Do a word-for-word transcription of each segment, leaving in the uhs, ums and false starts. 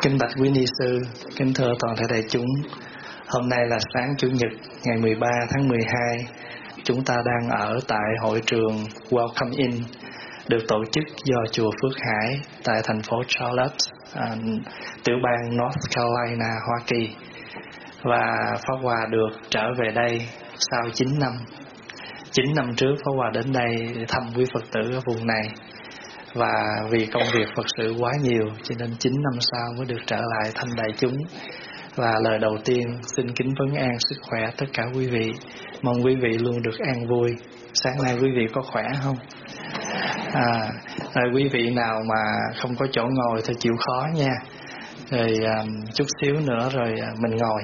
Kính bạch quý ni sư, kính thưa toàn thể đại chúng. Hôm nay là sáng Chủ nhật ngày mười ba tháng mười hai. Chúng ta đang ở tại hội trường Welcome In, được tổ chức do chùa Phước Hải tại thành phố Charlotte, à, tiểu bang North Carolina, Hoa Kỳ. Và Pháp Hòa được trở về đây sau chín năm. chín năm trước Pháp Hòa đến đây để thăm quý Phật tử ở vùng này. Và vì công việc Phật sự quá nhiều cho nên chín năm sau mới được trở lại thăm đại chúng. Và lời đầu tiên xin kính vấn an sức khỏe tất cả quý vị. Mong quý vị luôn được an vui. Sáng nay quý vị có khỏe không? À, rồi quý vị nào mà không có chỗ ngồi thì chịu khó nha. Rồi um, chút xíu nữa rồi uh, mình ngồi.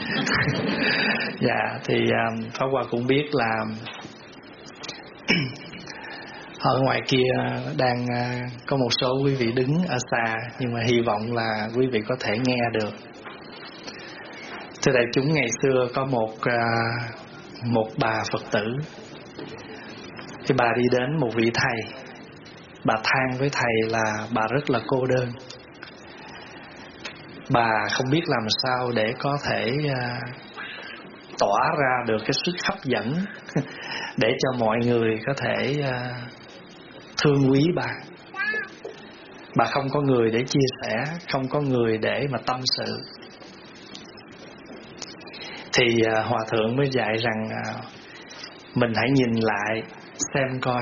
Dạ thì um, Pháp Hòa cũng biết là ở ngoài kia đang uh, có một số quý vị đứng ở xa, nhưng mà hy vọng là quý vị có thể nghe được. Thưa đại chúng, ngày xưa có một uh, một bà Phật tử. Thì bà đi đến một vị thầy. Bà than với thầy là bà rất là cô đơn. Bà không biết làm sao để có thể uh, tỏa ra được cái sức hấp dẫn để cho mọi người có thể uh, thương quý bà. Bà không có người để chia sẻ, không có người để mà tâm sự. Thì uh, Hòa Thượng mới dạy rằng uh, mình hãy nhìn lại xem coi,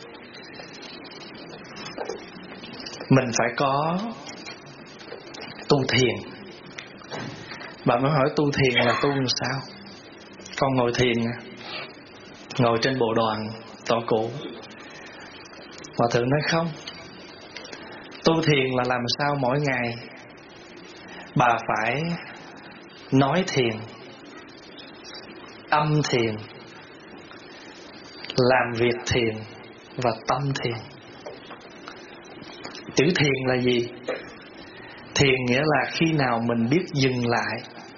mình phải có tu thiền. Bà mới hỏi tu thiền là tu làm sao? Con ngồi thiền, ngồi trên bộ đoàn tổ cụ. Hòa Thượng nói không, tu thiền là làm sao mỗi ngày bà phải nói thiền, âm thiền, làm việc thiền và tâm thiền. Chữ thiền là gì? Thiền nghĩa là khi nào mình biết dừng lại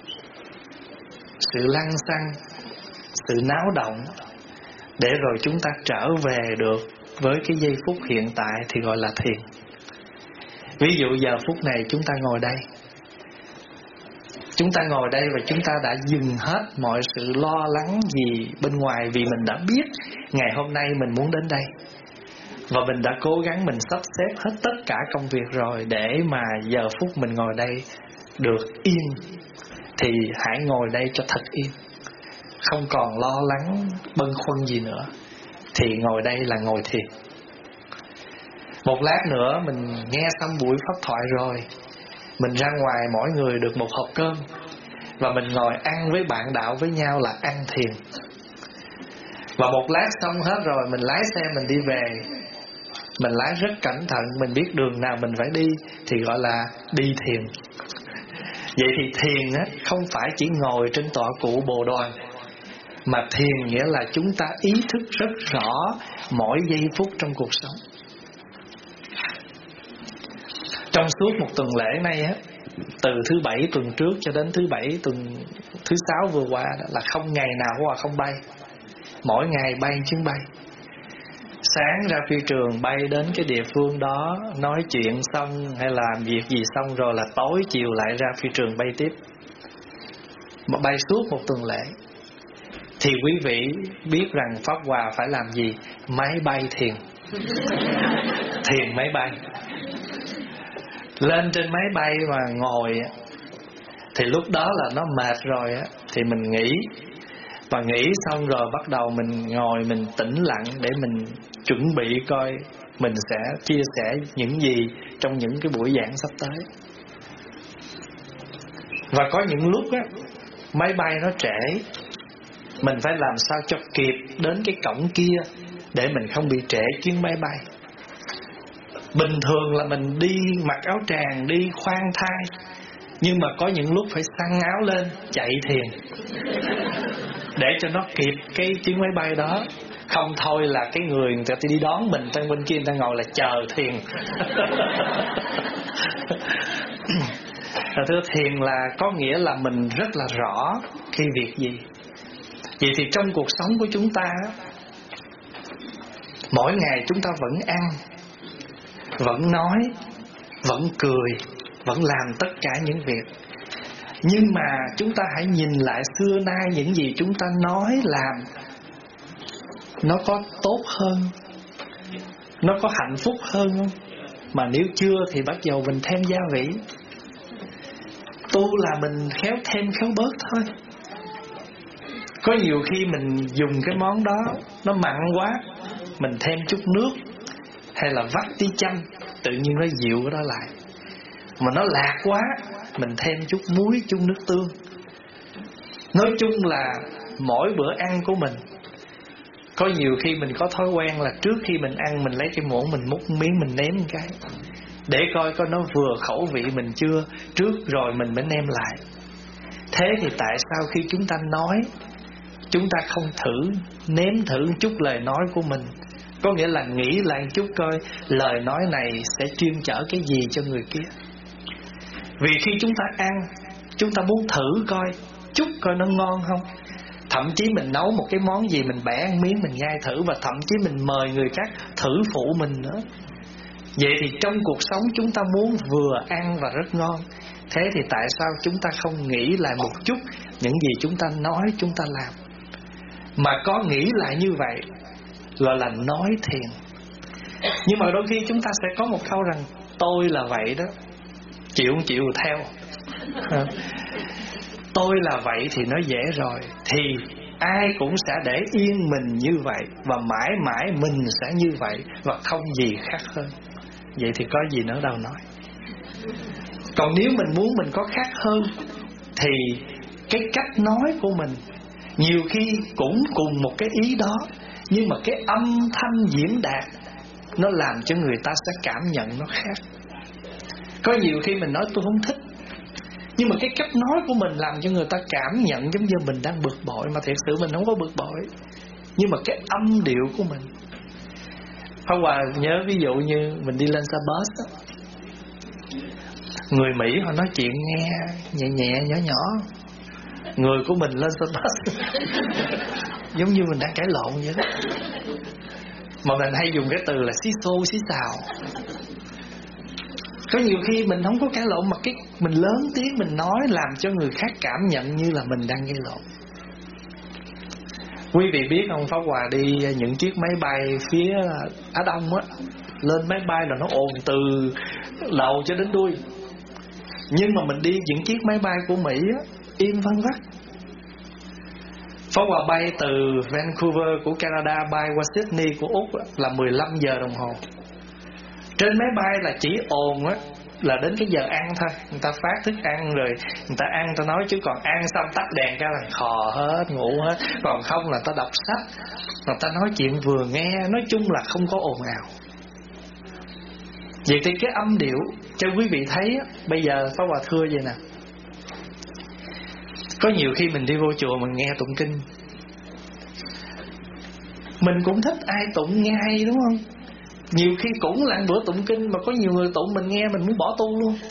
sự lăng xăng, sự náo động, để rồi chúng ta trở về được với cái giây phút hiện tại thì gọi là thiền. Ví dụ giờ phút này chúng ta ngồi đây, chúng ta ngồi đây và chúng ta đã dừng hết mọi sự lo lắng gì bên ngoài, vì mình đã biết ngày hôm nay mình muốn đến đây. Và mình đã cố gắng mình sắp xếp hết tất cả công việc rồi để mà giờ phút mình ngồi đây được yên. Thì hãy ngồi đây cho thật yên, không còn lo lắng bâng khuâng gì nữa. Thì ngồi đây là ngồi thiền. Một lát nữa mình nghe xong buổi pháp thoại rồi, mình ra ngoài mỗi người được một hộp cơm, và mình ngồi ăn với bạn đạo với nhau là ăn thiền. Và một lát xong hết rồi, mình lái xe mình đi về. Mình lái rất cẩn thận, mình biết đường nào mình phải đi thì gọi là đi thiền. Vậy thì thiền á, không phải chỉ ngồi trên tọa cụ bồ đoàn, mà thiền nghĩa là chúng ta ý thức rất rõ mỗi giây phút trong cuộc sống. Trong suốt một tuần lễ này á, từ thứ bảy tuần trước cho đến thứ bảy tuần thứ sáu vừa qua đó, là không ngày nào Hòa không bay. Mỗi ngày bay chuyến bay. Sáng ra phi trường bay đến cái địa phương đó, nói chuyện xong hay làm việc gì xong rồi là tối chiều lại ra phi trường bay tiếp. Mà bay suốt một tuần lễ. Thì quý vị biết rằng Pháp Hòa phải làm gì? Máy bay thiền. Thiền máy bay. Lên trên máy bay mà ngồi thì lúc đó là nó mệt rồi á, thì mình nghỉ. Và nghỉ xong rồi bắt đầu mình ngồi mình tĩnh lặng để mình chuẩn bị coi mình sẽ chia sẻ những gì trong những cái buổi giảng sắp tới. Và có những lúc á, máy bay nó trễ, mình phải làm sao cho kịp đến cái cổng kia để mình không bị trễ chuyến máy bay. Bình thường là mình đi mặc áo tràng, đi khoan thai, nhưng mà có những lúc phải xăng áo lên chạy thiền để cho nó kịp cái chuyến máy bay đó. Không thôi là cái người người ta đi đón mình sang bên kia người ta ngồi là chờ thiền. Thưa, thiền là có nghĩa là mình rất là rõ cái việc gì. Vậy thì trong cuộc sống của chúng ta, mỗi ngày chúng ta vẫn ăn, vẫn nói, vẫn cười, vẫn làm tất cả những việc. Nhưng mà chúng ta hãy nhìn lại xưa nay những gì chúng ta nói làm, nó có tốt hơn, nó có hạnh phúc hơn không? Mà nếu chưa thì bắt đầu mình thêm gia vị. Tu là mình khéo thêm khéo bớt thôi. Có nhiều khi mình dùng cái món đó nó mặn quá, mình thêm chút nước hay là vắt tí chanh, tự nhiên nó dịu cái đó lại. Mà nó lạc quá, mình thêm chút muối, chút nước tương. Nói chung là mỗi bữa ăn của mình, có nhiều khi mình có thói quen là trước khi mình ăn mình lấy cái muỗng mình múc miếng mình nếm một cái, để coi coi nó vừa khẩu vị mình chưa, trước rồi mình mới nêm lại. Thế thì tại sao khi chúng ta nói, chúng ta không thử nếm thử chút lời nói của mình? Có nghĩa là nghĩ lại chút coi lời nói này sẽ chuyên chở cái gì cho người kia. Vì khi chúng ta ăn, chúng ta muốn thử coi chút coi nó ngon không. Thậm chí mình nấu một cái món gì, mình bẻ một miếng mình nhai thử, và thậm chí mình mời người khác thử phụ mình nữa. Vậy thì trong cuộc sống chúng ta muốn vừa ăn và rất ngon. Thế thì tại sao chúng ta không nghĩ lại một chút những gì chúng ta nói, chúng ta làm? Mà có nghĩ lại như vậy gọi là nói thiền. Nhưng mà đôi khi chúng ta sẽ có một câu rằng tôi là vậy đó, chịu không chịu theo. Tôi là vậy thì nó dễ rồi. Thì ai cũng sẽ để yên mình như vậy, và mãi mãi mình sẽ như vậy, và không gì khác hơn. Vậy thì có gì nữa đâu nói. Còn nếu mình muốn mình có khác hơn, thì cái cách nói của mình nhiều khi cũng cùng một cái ý đó, nhưng mà cái âm thanh diễn đạt nó làm cho người ta sẽ cảm nhận nó khác. Có nhiều khi mình nói tôi không thích, nhưng mà cái cách nói của mình làm cho người ta cảm nhận giống như mình đang bực bội, mà thiệt sự mình không có bực bội. Nhưng mà cái âm điệu của mình. Hôm qua nhớ ví dụ như mình đi lên xe bus đó, người Mỹ họ nói chuyện nghe nhẹ nhẹ nhỏ nhỏ, người của mình lên xe bus giống như mình đang cãi lộn vậy đó. Mà mình hay dùng cái từ là xí xô xí xào. Có nhiều khi mình không có cãi lộn, mà cái mình lớn tiếng mình nói làm cho người khác cảm nhận như là mình đang gây lộn. Quý vị biết không, Pháp Hòa đi những chiếc máy bay phía Á Đông á, lên máy bay là nó ồn từ đầu cho đến đuôi. Nhưng mà mình đi những chiếc máy bay của Mỹ á, im văng vắt. Pháp Hòa bay từ Vancouver của Canada bay qua Sydney của Úc á, là mười lăm giờ đồng hồ. Trên máy bay là chỉ ồn á là đến cái giờ ăn thôi. Người ta phát thức ăn rồi người ta ăn, ta nói, chứ còn ăn xong tắt đèn cái là khò hết, ngủ hết. Còn không là ta đọc sách, người ta nói chuyện vừa nghe. Nói chung là không có ồn ào. Vậy thì cái âm điệu cho quý vị thấy á, bây giờ Pháp Hòa thưa vậy nè, có nhiều khi mình đi vô chùa mình nghe tụng kinh, mình cũng thích ai tụng nghe hay, đúng không? Nhiều khi cũng là bữa tụng kinh mà có nhiều người tụng mình nghe mình muốn bỏ tu luôn.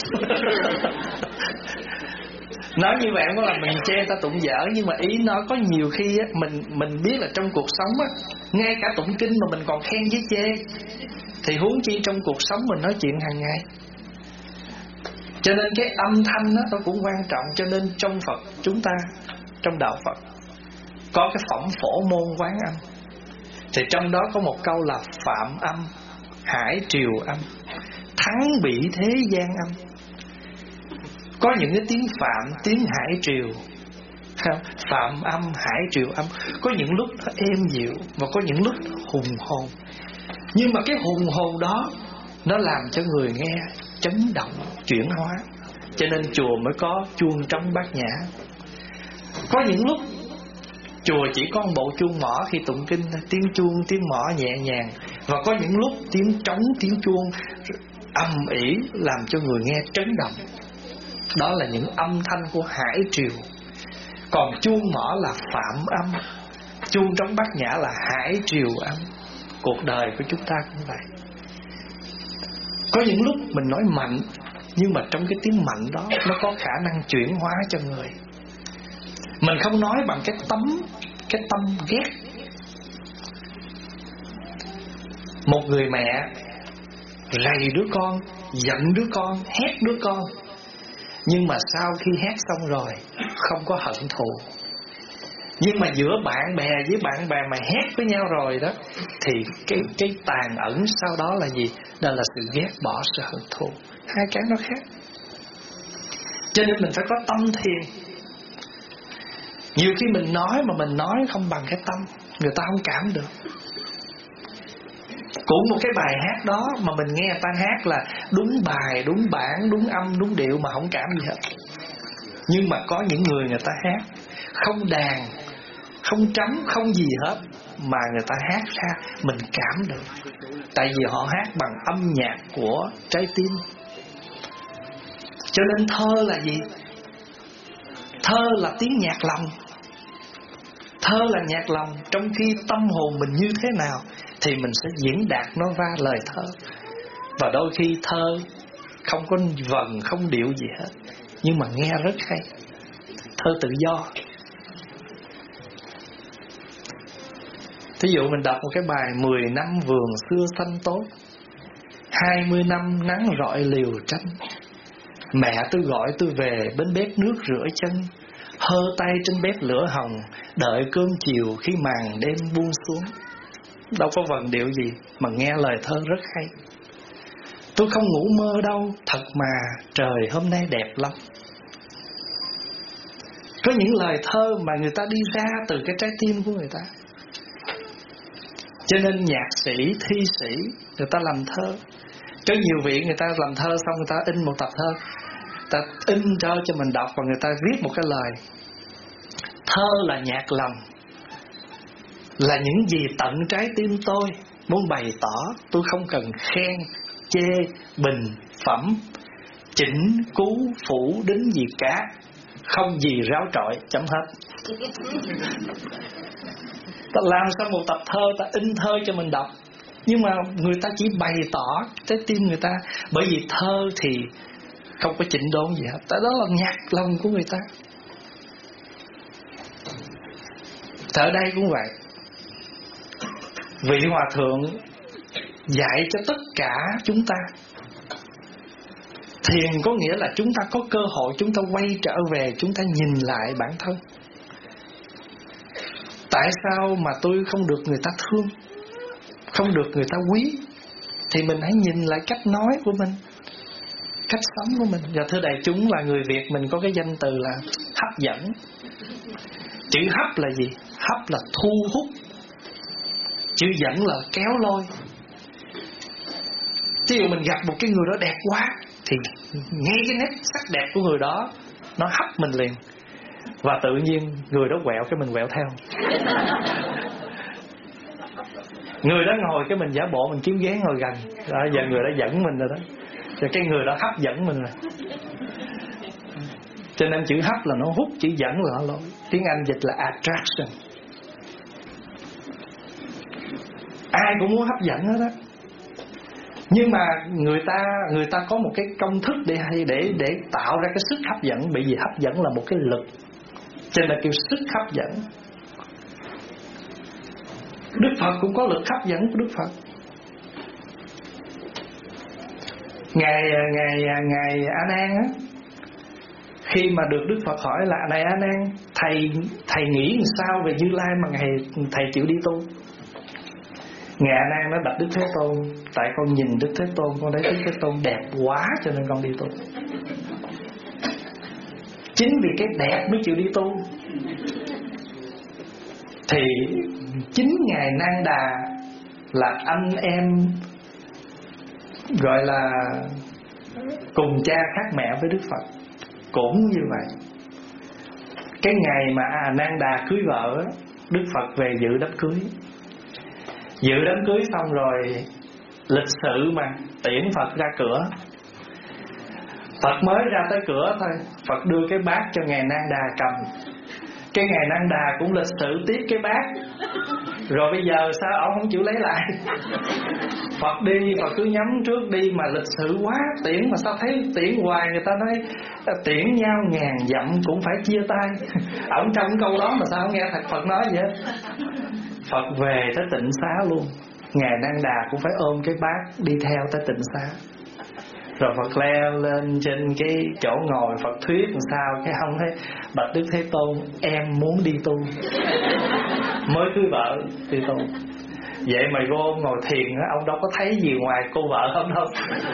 Nói như vậy có là mình chê ta tụng dở, nhưng mà ý nó có nhiều khi á, mình mình biết là trong cuộc sống á, ngay cả tụng kinh mà mình còn khen với chê, thì huống chi trong cuộc sống mình nói chuyện hàng ngày. Cho nên cái âm thanh đó nó cũng quan trọng. Cho nên trong Phật chúng ta, trong đạo Phật có cái phẩm phổ môn quán âm, thì trong đó có một câu là phạm âm, hải triều âm, thắng bị thế gian âm. Có những cái tiếng phạm, tiếng hải triều, phạm âm, hải triều âm. Có những lúc nó êm dịu, và có những lúc nó hùng hồn. Nhưng mà cái hùng hồn đó nó làm cho người nghe chấn động, chuyển hóa. Cho nên chùa mới có chuông trống bát nhã. Có những lúc chùa chỉ có một bộ chuông mỏ khi tụng kinh, tiếng chuông, tiếng mỏ nhẹ nhàng. Và có những lúc tiếng trống, tiếng chuông âm ỉ làm cho người nghe chấn động. Đó là những âm thanh của hải triều. Còn chuông mỏ là phạm âm, chuông trống bát nhã là hải triều âm. Cuộc đời của chúng ta cũng vậy. Có những lúc mình nói mạnh, nhưng mà trong cái tiếng mạnh đó nó có khả năng chuyển hóa cho người. Mình không nói bằng cái tấm, cái tâm ghét. Một người mẹ rầy đứa con, giận đứa con, hét đứa con, Nhưng mà sau khi hét xong rồi không có hận thù. Nhưng mà giữa bạn bè với bạn bè mà hét với nhau rồi đó, thì cái cái tàn ẩn sau đó là gì? Đó là sự ghét bỏ, sự hận thù. Hai cái nó khác. Cho nên mình phải có tâm thiền. Nhiều khi mình nói mà mình nói không bằng cái tâm, người ta không cảm được. Cũng một cái bài hát đó mà mình nghe người ta hát là đúng bài, đúng bản, đúng âm, đúng điệu mà không cảm gì hết. Nhưng mà có những người người ta hát không đàn, không trống, không gì hết, mà người ta hát ra mình cảm được. Tại vì họ hát bằng âm nhạc của trái tim. Cho nên thơ là gì? Thơ là tiếng nhạc lòng. Thơ là nhạc lòng. Trong khi tâm hồn mình như thế nào thì mình sẽ diễn đạt nó ra lời thơ. Và đôi khi thơ không có vần, không điệu gì hết, nhưng mà nghe rất hay. Thơ tự do. Thí dụ mình đọc một cái bài mười năm vườn xưa xanh tốt, hai mươi năm nắng rọi liều tranh. Mẹ tôi gọi tôi về bên bếp nước rửa chân, hơ tay trên bếp lửa hồng, đợi cơm chiều khi màn đêm buông xuống. Đâu có vần điệu gì mà nghe lời thơ rất hay. Tôi không ngủ mơ đâu, thật mà trời hôm nay đẹp lắm. Có những lời thơ mà người ta đi ra từ cái trái tim của người ta. Cho nên nhạc sĩ, thi sĩ người ta làm thơ. Có nhiều vị người ta làm thơ xong người ta in một tập thơ, ta in cho cho mình đọc, và người ta viết một cái lời. Thơ là nhạc lòng, là những gì tận trái tim tôi muốn bày tỏ. Tôi không cần khen, chê, bình, phẩm, chỉnh, cú, phủ, đính gì cả. Không gì ráo trọi, chấm hết. Ta làm xong một tập thơ, ta in thơ cho mình đọc, nhưng mà người ta chỉ bày tỏ trái tim người ta. Bởi vì thơ thì không có chỉnh đốn gì hết, tại đó là nhạc lòng của người ta. Ở đây cũng vậy. Vị Hòa Thượng dạy cho tất cả chúng ta. Thiền có nghĩa là chúng ta có cơ hội, chúng ta quay trở về, chúng ta nhìn lại bản thân. Tại sao mà tôi không được người ta thương, không được người ta quý? Thì mình hãy nhìn lại cách nói của mình, cách sống của mình. Và thưa đại chúng, là người Việt mình có cái danh từ là hấp dẫn. Chữ hấp là gì? Hấp là thu hút, chữ dẫn là kéo lôi. Ví dụ mình gặp một cái người đó đẹp quá, thì ngay cái nét sắc đẹp của người đó nó hấp mình liền, và tự nhiên người đó quẹo cái mình quẹo theo. Người đó ngồi cái mình giả bộ mình kiếm ghế ngồi gần. Đó, giờ người đó dẫn mình rồi đó. Rồi cái người đó hấp dẫn mình rồi. Cho nên chữ hấp là nó hút, chữ dẫn là nó lôi. Tiếng Anh dịch là attraction. Ai cũng muốn hấp dẫn hết đó. Nhưng mà người ta người ta có một cái công thức để để để tạo ra cái sức hấp dẫn. Bởi vì hấp dẫn là một cái lực, cho nên là kêu sức hấp dẫn. Đức Phật cũng có lực hấp dẫn của Đức Phật. Ngài ngài ngài A Nan á, khi mà được Đức Phật hỏi là này A Nan, thầy thầy nghĩ làm sao về Như Lai mà ngài thầy chịu đi tu? Ngài A Nan nó đập Đức Thế Tôn, tại con nhìn Đức Thế Tôn, con thấy Đức Thế Tôn đẹp quá cho nên con đi tu. Chính vì cái đẹp mới chịu đi tu. Thì chính ngài Nang Đà là anh em gọi là cùng cha khác mẹ với Đức Phật, cũng như vậy. Cái ngày mà à, Nang Đà cưới vợ, Đức Phật về dự đám cưới. Dự đám cưới xong rồi, lịch sự mà tiễn Phật ra cửa. Phật mới ra tới cửa thôi, Phật đưa cái bát cho ngài Nang Đà cầm. Cái ngài Nang Đà cũng lịch sự tiếp cái bát. Rồi bây giờ sao ông không chịu lấy lại? Phật đi, Phật cứ nhắm trước đi mà lịch sự quá. Tiễn mà sao thấy tiễn hoài, người ta nói tiễn nhau ngàn dặm cũng phải chia tay. Ông trong câu đó mà sao không nghe thật Phật nói vậy? Phật về tới tịnh xá luôn. Ngài Nang Đà cũng phải ôm cái bát đi theo tới tịnh xá. Rồi Phật leo lên trên cái chỗ ngồi Phật thuyết làm sao, cái ông thấy bạch Đức Thế Tôn, em muốn đi tu. Mới cưới vợ đi tu. Vậy mà vô ngồi thiền á, ông đâu có thấy gì ngoài cô vợ không đâu.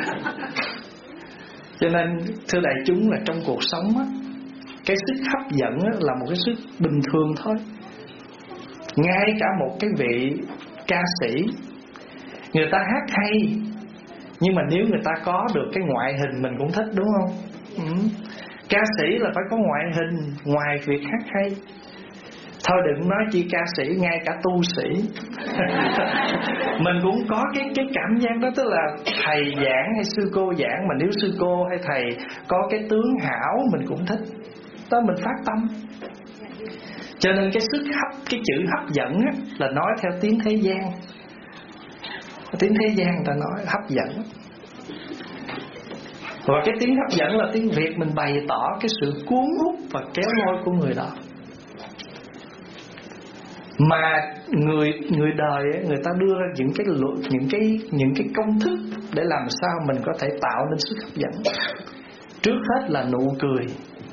Cho nên thưa đại chúng là trong cuộc sống á, cái sức hấp dẫn á, là một cái sức bình thường thôi. Ngay cả một cái vị ca sĩ, người ta hát hay, nhưng mà nếu người ta có được cái ngoại hình mình cũng thích, đúng không? Ừ. Ca sĩ là phải có ngoại hình ngoài việc hát hay. Thôi đừng nói chi ca sĩ, ngay cả tu sĩ mình cũng có cái cái cảm giác đó. Tức là thầy giảng hay sư cô giảng, mà nếu sư cô hay thầy có cái tướng hảo mình cũng thích, đó mình phát tâm. Cho nên cái sức hấp, cái chữ hấp dẫn á, là nói theo tiếng thế gian. Tiếng thế gian người ta nói hấp dẫn. Và cái tiếng hấp dẫn là tiếng Việt mình bày tỏ cái sự cuốn hút và kéo lôi của người đó. Mà người người đời ấy, người ta đưa ra những cái luật, những cái những cái công thức để làm sao mình có thể tạo nên sức hấp dẫn. Trước hết là nụ cười.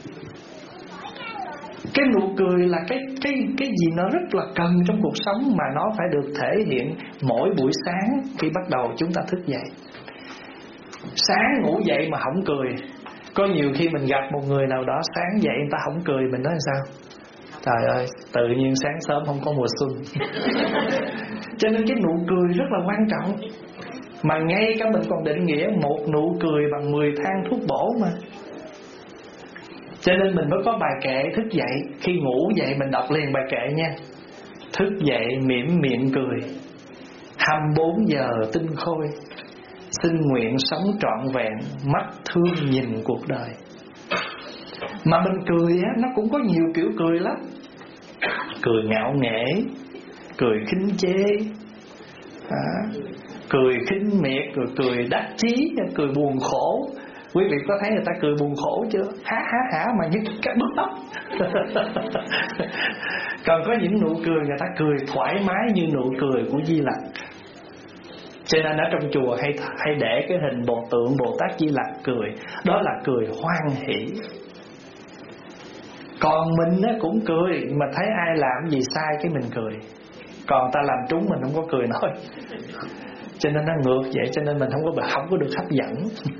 Cái nụ cười là cái cái cái gì nó rất là cần trong cuộc sống, mà nó phải được thể hiện mỗi buổi sáng khi bắt đầu chúng ta thức dậy. Sáng ngủ dậy mà không cười. Có nhiều khi mình gặp một người nào đó sáng dậy người ta không cười, mình nói sao? Trời ơi, tự nhiên sáng sớm không có mùa xuân. Cho nên cái nụ cười rất là quan trọng. Mà ngay cả mình còn định nghĩa một nụ cười bằng mười thang thuốc bổ mà. Cho nên mình mới có bài kệ thức dậy. Khi ngủ dậy mình đọc liền bài kệ nha. Thức dậy mỉm miệng cười, hai mươi bốn giờ tinh khôi, xin nguyện sống trọn vẹn, mắt thương nhìn cuộc đời. Mà mình cười á, nó cũng có nhiều kiểu cười lắm. Cười ngạo nghễ, cười khinh chê, à, cười khinh miệt, rồi cười đắc chí, cười buồn khổ. Quý vị có thấy người ta cười buồn khổ chưa? Há há há mà nhức cái bứt tóc. Còn có những nụ cười người ta cười thoải mái như nụ cười của Di Lặc. Cho nên ở trong chùa hay hay để cái hình Bồ tượng Bồ Tát Di Lặc cười. Đó là cười hoan hỷ. Còn mình á cũng cười, mà thấy ai làm gì sai cái mình cười. Còn ta làm trúng mình không có cười nổi. Cho nên nó ngược vậy. Cho nên mình không có không có được hấp dẫn.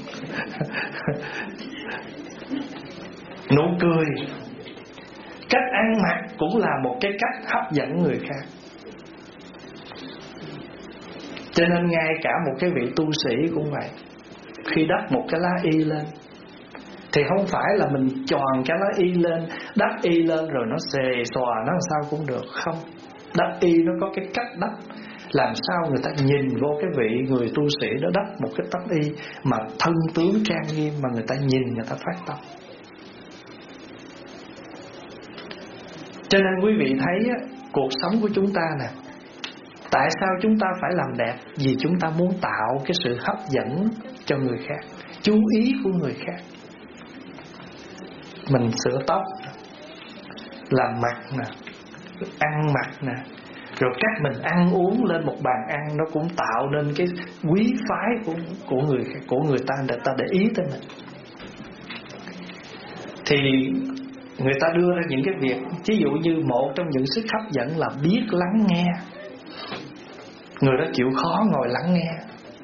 Nụ cười, cách ăn mặc cũng là một cái cách hấp dẫn người khác. Cho nên ngay cả một cái vị tu sĩ cũng vậy. Khi đắp một cái lá y lên thì không phải là mình tròn cái lá y lên, đắp y lên rồi nó xề xòa, nó làm sao cũng được. Không, đắp y nó có cái cách đắp, làm sao người ta nhìn vô cái vị người tu sĩ đó đắp một cái tấm y mà thân tướng trang nghiêm, mà người ta nhìn người ta phát tâm. Cho nên quý vị thấy á, cuộc sống của chúng ta nè, tại sao chúng ta phải làm đẹp? Vì chúng ta muốn tạo cái sự hấp dẫn cho người khác, chú ý của người khác. Mình sửa tóc, làm mặt nè, ăn mặc nè, rồi cách mình ăn uống lên một bàn ăn, nó cũng tạo nên cái quý phái của của người của người ta, để ta để ý tới mình. Thì người ta đưa ra những cái việc, ví dụ như một trong những sức hấp dẫn là biết lắng nghe. Người đó chịu khó ngồi lắng nghe,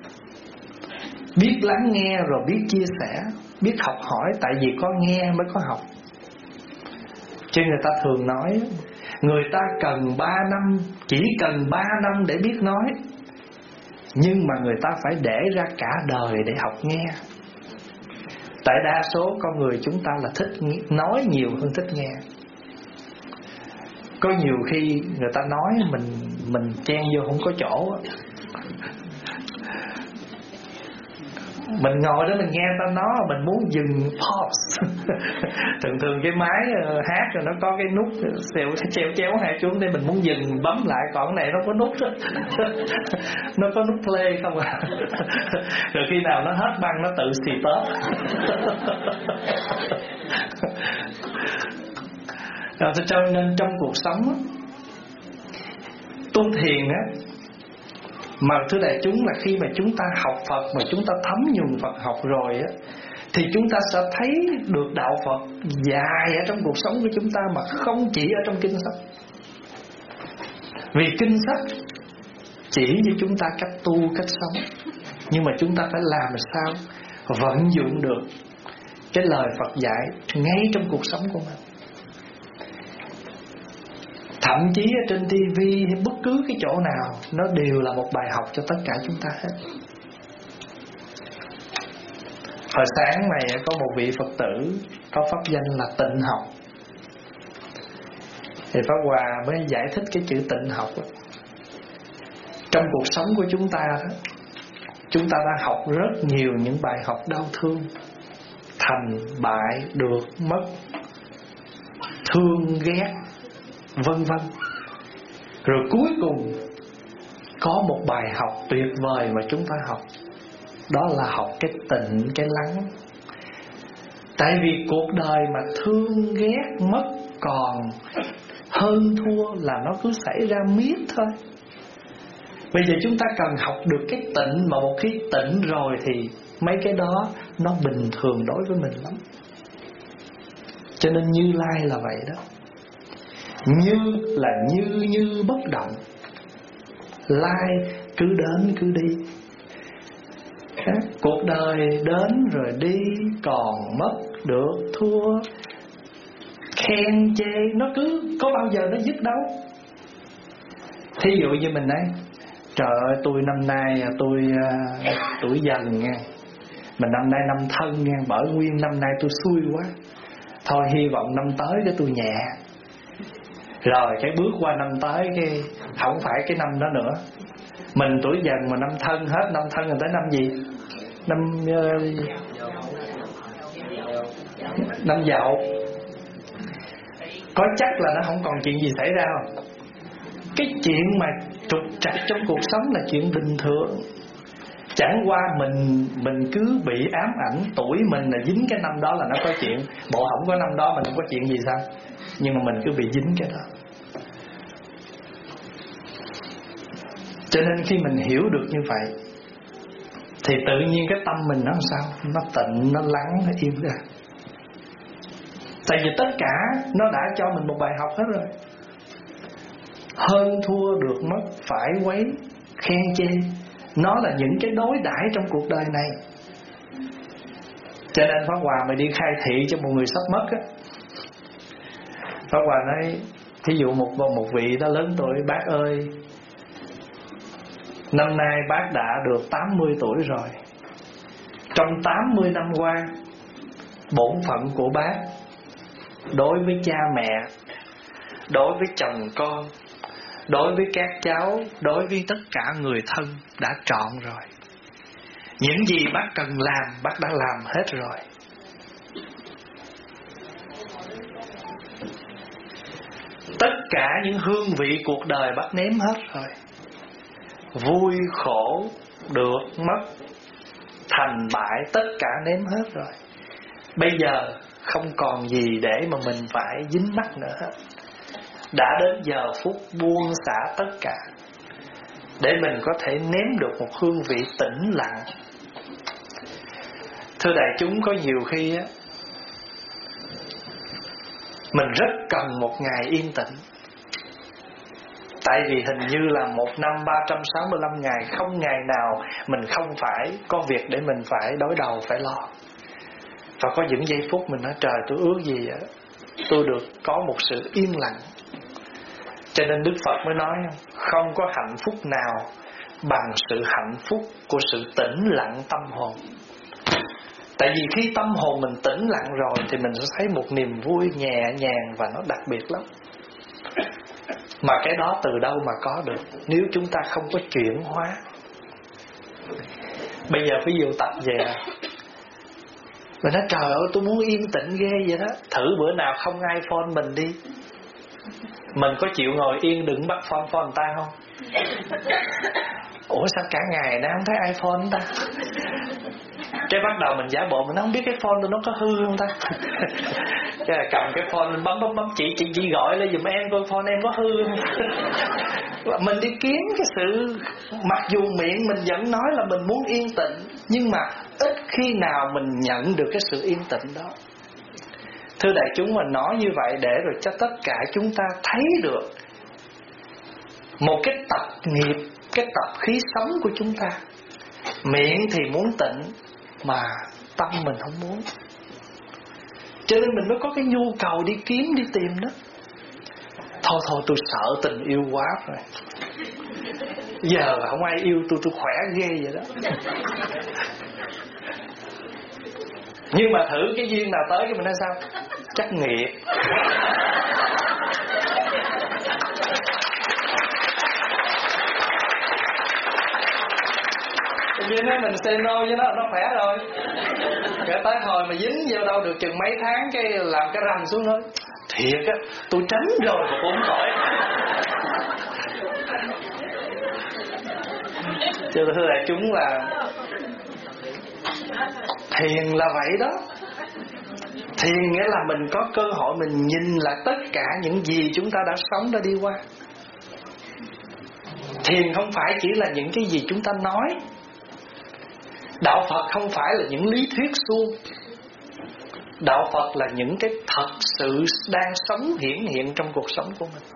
biết lắng nghe rồi biết chia sẻ, biết học hỏi. Tại vì có nghe mới có học. Cho người ta thường nói người ta cần ba năm, chỉ cần ba năm để biết nói, nhưng mà người ta phải để ra cả đời để học nghe. Tại đa số con người chúng ta là thích nói nhiều hơn thích nghe. Có nhiều khi người ta nói mình mình chen vô không có chỗ. Mình ngồi đó mình nghe ta nói, mình muốn dừng pause. Thường thường cái máy hát rồi nó có cái nút xèo treo chéo hai chuông, để mình muốn dừng bấm lại, còn cái này nó có nút. Nó có nút play không à. Rồi khi nào nó hết băng nó tự xì tớp. Rồi cho nên trong cuộc sống á, tu thiền á, Mà thưa đại chúng là khi mà chúng ta học Phật, mà chúng ta thấm nhuần Phật học rồi á, thì chúng ta sẽ thấy được đạo Phật dài ở trong cuộc sống của chúng ta, mà không chỉ ở trong kinh sách. Vì kinh sách chỉ cho chúng ta cách tu, cách sống, nhưng mà chúng ta phải làm sao vận dụng được cái lời Phật dạy ngay trong cuộc sống của mình. Thậm chí ở trên tivi hay bất cứ cái chỗ nào, nó đều là một bài học cho tất cả chúng ta hết. Hồi sáng này có một vị Phật tử có pháp danh là Tịnh Học, thì Pháp Hòa mới giải thích cái chữ tịnh học đó. Trong cuộc sống của chúng ta đó, chúng ta đã học rất nhiều những bài học đau thương, thành bại, được mất, thương ghét, vân vân. Rồi cuối cùng có một bài học tuyệt vời mà chúng ta học, đó là học cái tịnh, cái lắng. Tại vì cuộc đời mà thương ghét mất còn hơn thua là nó cứ xảy ra miết thôi. Bây giờ chúng ta cần học được cái tịnh, mà một khi tịnh rồi thì mấy cái đó nó bình thường đối với mình lắm. Cho nên Như Lai là vậy đó. Như là như như bất động, lai cứ đến cứ đi. Cuộc đời đến rồi đi, còn mất được thua, khen chê, nó cứ có bao giờ nó dứt đâu. Thí dụ như mình nói, trời ơi tôi năm nay tôi uh, tuổi dần nha, mình năm nay năm thân nha, bởi nguyên năm nay tôi xui quá, thôi hy vọng năm tới cái tôi nhẹ. Rồi cái bước qua năm tới cái không phải cái năm đó nữa. Mình tuổi dần mà năm thân hết, năm thân rồi tới năm gì? Năm uh, năm Dậu. Có chắc là nó không còn chuyện gì xảy ra không? Cái chuyện mà trục trặc trong cuộc sống là chuyện bình thường. Chẳng qua mình mình cứ bị ám ảnh tuổi mình là dính cái năm đó là nó có chuyện. Bộ không có năm đó mình không có chuyện gì sao? Nhưng mà mình cứ bị dính cái đó. Cho nên khi mình hiểu được như vậy thì tự nhiên cái tâm mình nó làm sao? Nó tịnh, nó lắng, nó im ra. Tại vì tất cả nó đã cho mình một bài học hết rồi. Hơn thua, được mất, phải quấy, khen chê, nó là những cái đối đãi trong cuộc đời này. Cho nên Pháp Hòa mà đi khai thị cho một người sắp mất á, Pháp Hòa nói, thí dụ một một vị đó lớn tuổi, bác ơi, năm nay bác đã được tám mươi tuổi rồi. Trong tám mươi năm qua, bổn phận của bác đối với cha mẹ, đối với chồng con, đối với các cháu, đối với tất cả người thân đã trọn rồi. Những gì bác cần làm, bác đã làm hết rồi. Tất cả những hương vị cuộc đời bác nếm hết rồi. Vui, khổ, được, mất, thành bại, tất cả nếm hết rồi. Bây giờ không còn gì để mà mình phải dính mắc nữa hết. Đã đến giờ phút buông xả tất cả, để mình có thể nếm được một hương vị tĩnh lặng. Thưa đại chúng, có nhiều khi á, mình rất cần một ngày yên tĩnh. Tại vì hình như là một năm ba trăm sáu mươi lăm ngày, không ngày nào mình không phải có việc để mình phải đối đầu, phải lo. Và có những giây phút mình nói trời, tôi ước gì á, tôi được có một sự yên lặng. Cho nên Đức Phật mới nói, không có hạnh phúc nào bằng sự hạnh phúc của sự tĩnh lặng tâm hồn. Tại vì khi tâm hồn mình tĩnh lặng rồi thì mình sẽ thấy một niềm vui nhẹ nhàng và nó đặc biệt lắm. Mà cái đó từ đâu mà có được nếu chúng ta không có chuyển hóa. Bây giờ ví dụ tập về, mình nói trời ơi tôi muốn yên tĩnh ghê vậy đó. Thử bữa nào không iPhone mình đi, mình có chịu ngồi yên đừng bắt phone phone người ta không? Ủa sao cả ngày nó không thấy iPhone ta? Cái bắt đầu mình giả bộ, mình không biết cái phone tôi nó có hư không ta. Cái là cầm cái phone mình bấm bấm bấm, chị chị chị gọi lên giùm em coi phone em có hư không. Mình đi kiếm cái sự, mặc dù miệng mình vẫn nói là mình muốn yên tĩnh, nhưng mà ít khi nào mình nhận được cái sự yên tĩnh đó. Thưa đại chúng, mình nói như vậy để rồi cho tất cả chúng ta thấy được một cái tập nghiệp, cái tập khí sống của chúng ta. Miệng thì muốn tịnh mà tâm mình không muốn, cho nên mình mới có cái nhu cầu đi kiếm, đi tìm đó. Thôi thôi tôi sợ tình yêu quá rồi, giờ không ai yêu tôi, tôi khỏe ghê vậy đó. Nhưng mà thử cái duyên nào tới cái mình nói sao? Chắc nghiệp. Vì nói mình say no với nó, nó khỏe rồi. Cái tới hồi mà dính vô đâu được chừng mấy tháng, cái làm cái răng xuống thôi. Thiệt á, tôi tránh rồi mà cũng khỏi. Chứ thưa đại chúng là thiền là vậy đó. Thiền nghĩa là mình có cơ hội mình nhìn lại tất cả những gì chúng ta đã sống, đã đi qua. Thiền không phải chỉ là những cái gì chúng ta nói. Đạo Phật không phải là những lý thuyết suông. Đạo Phật là những cái thật sự đang sống hiển hiện trong cuộc sống của mình.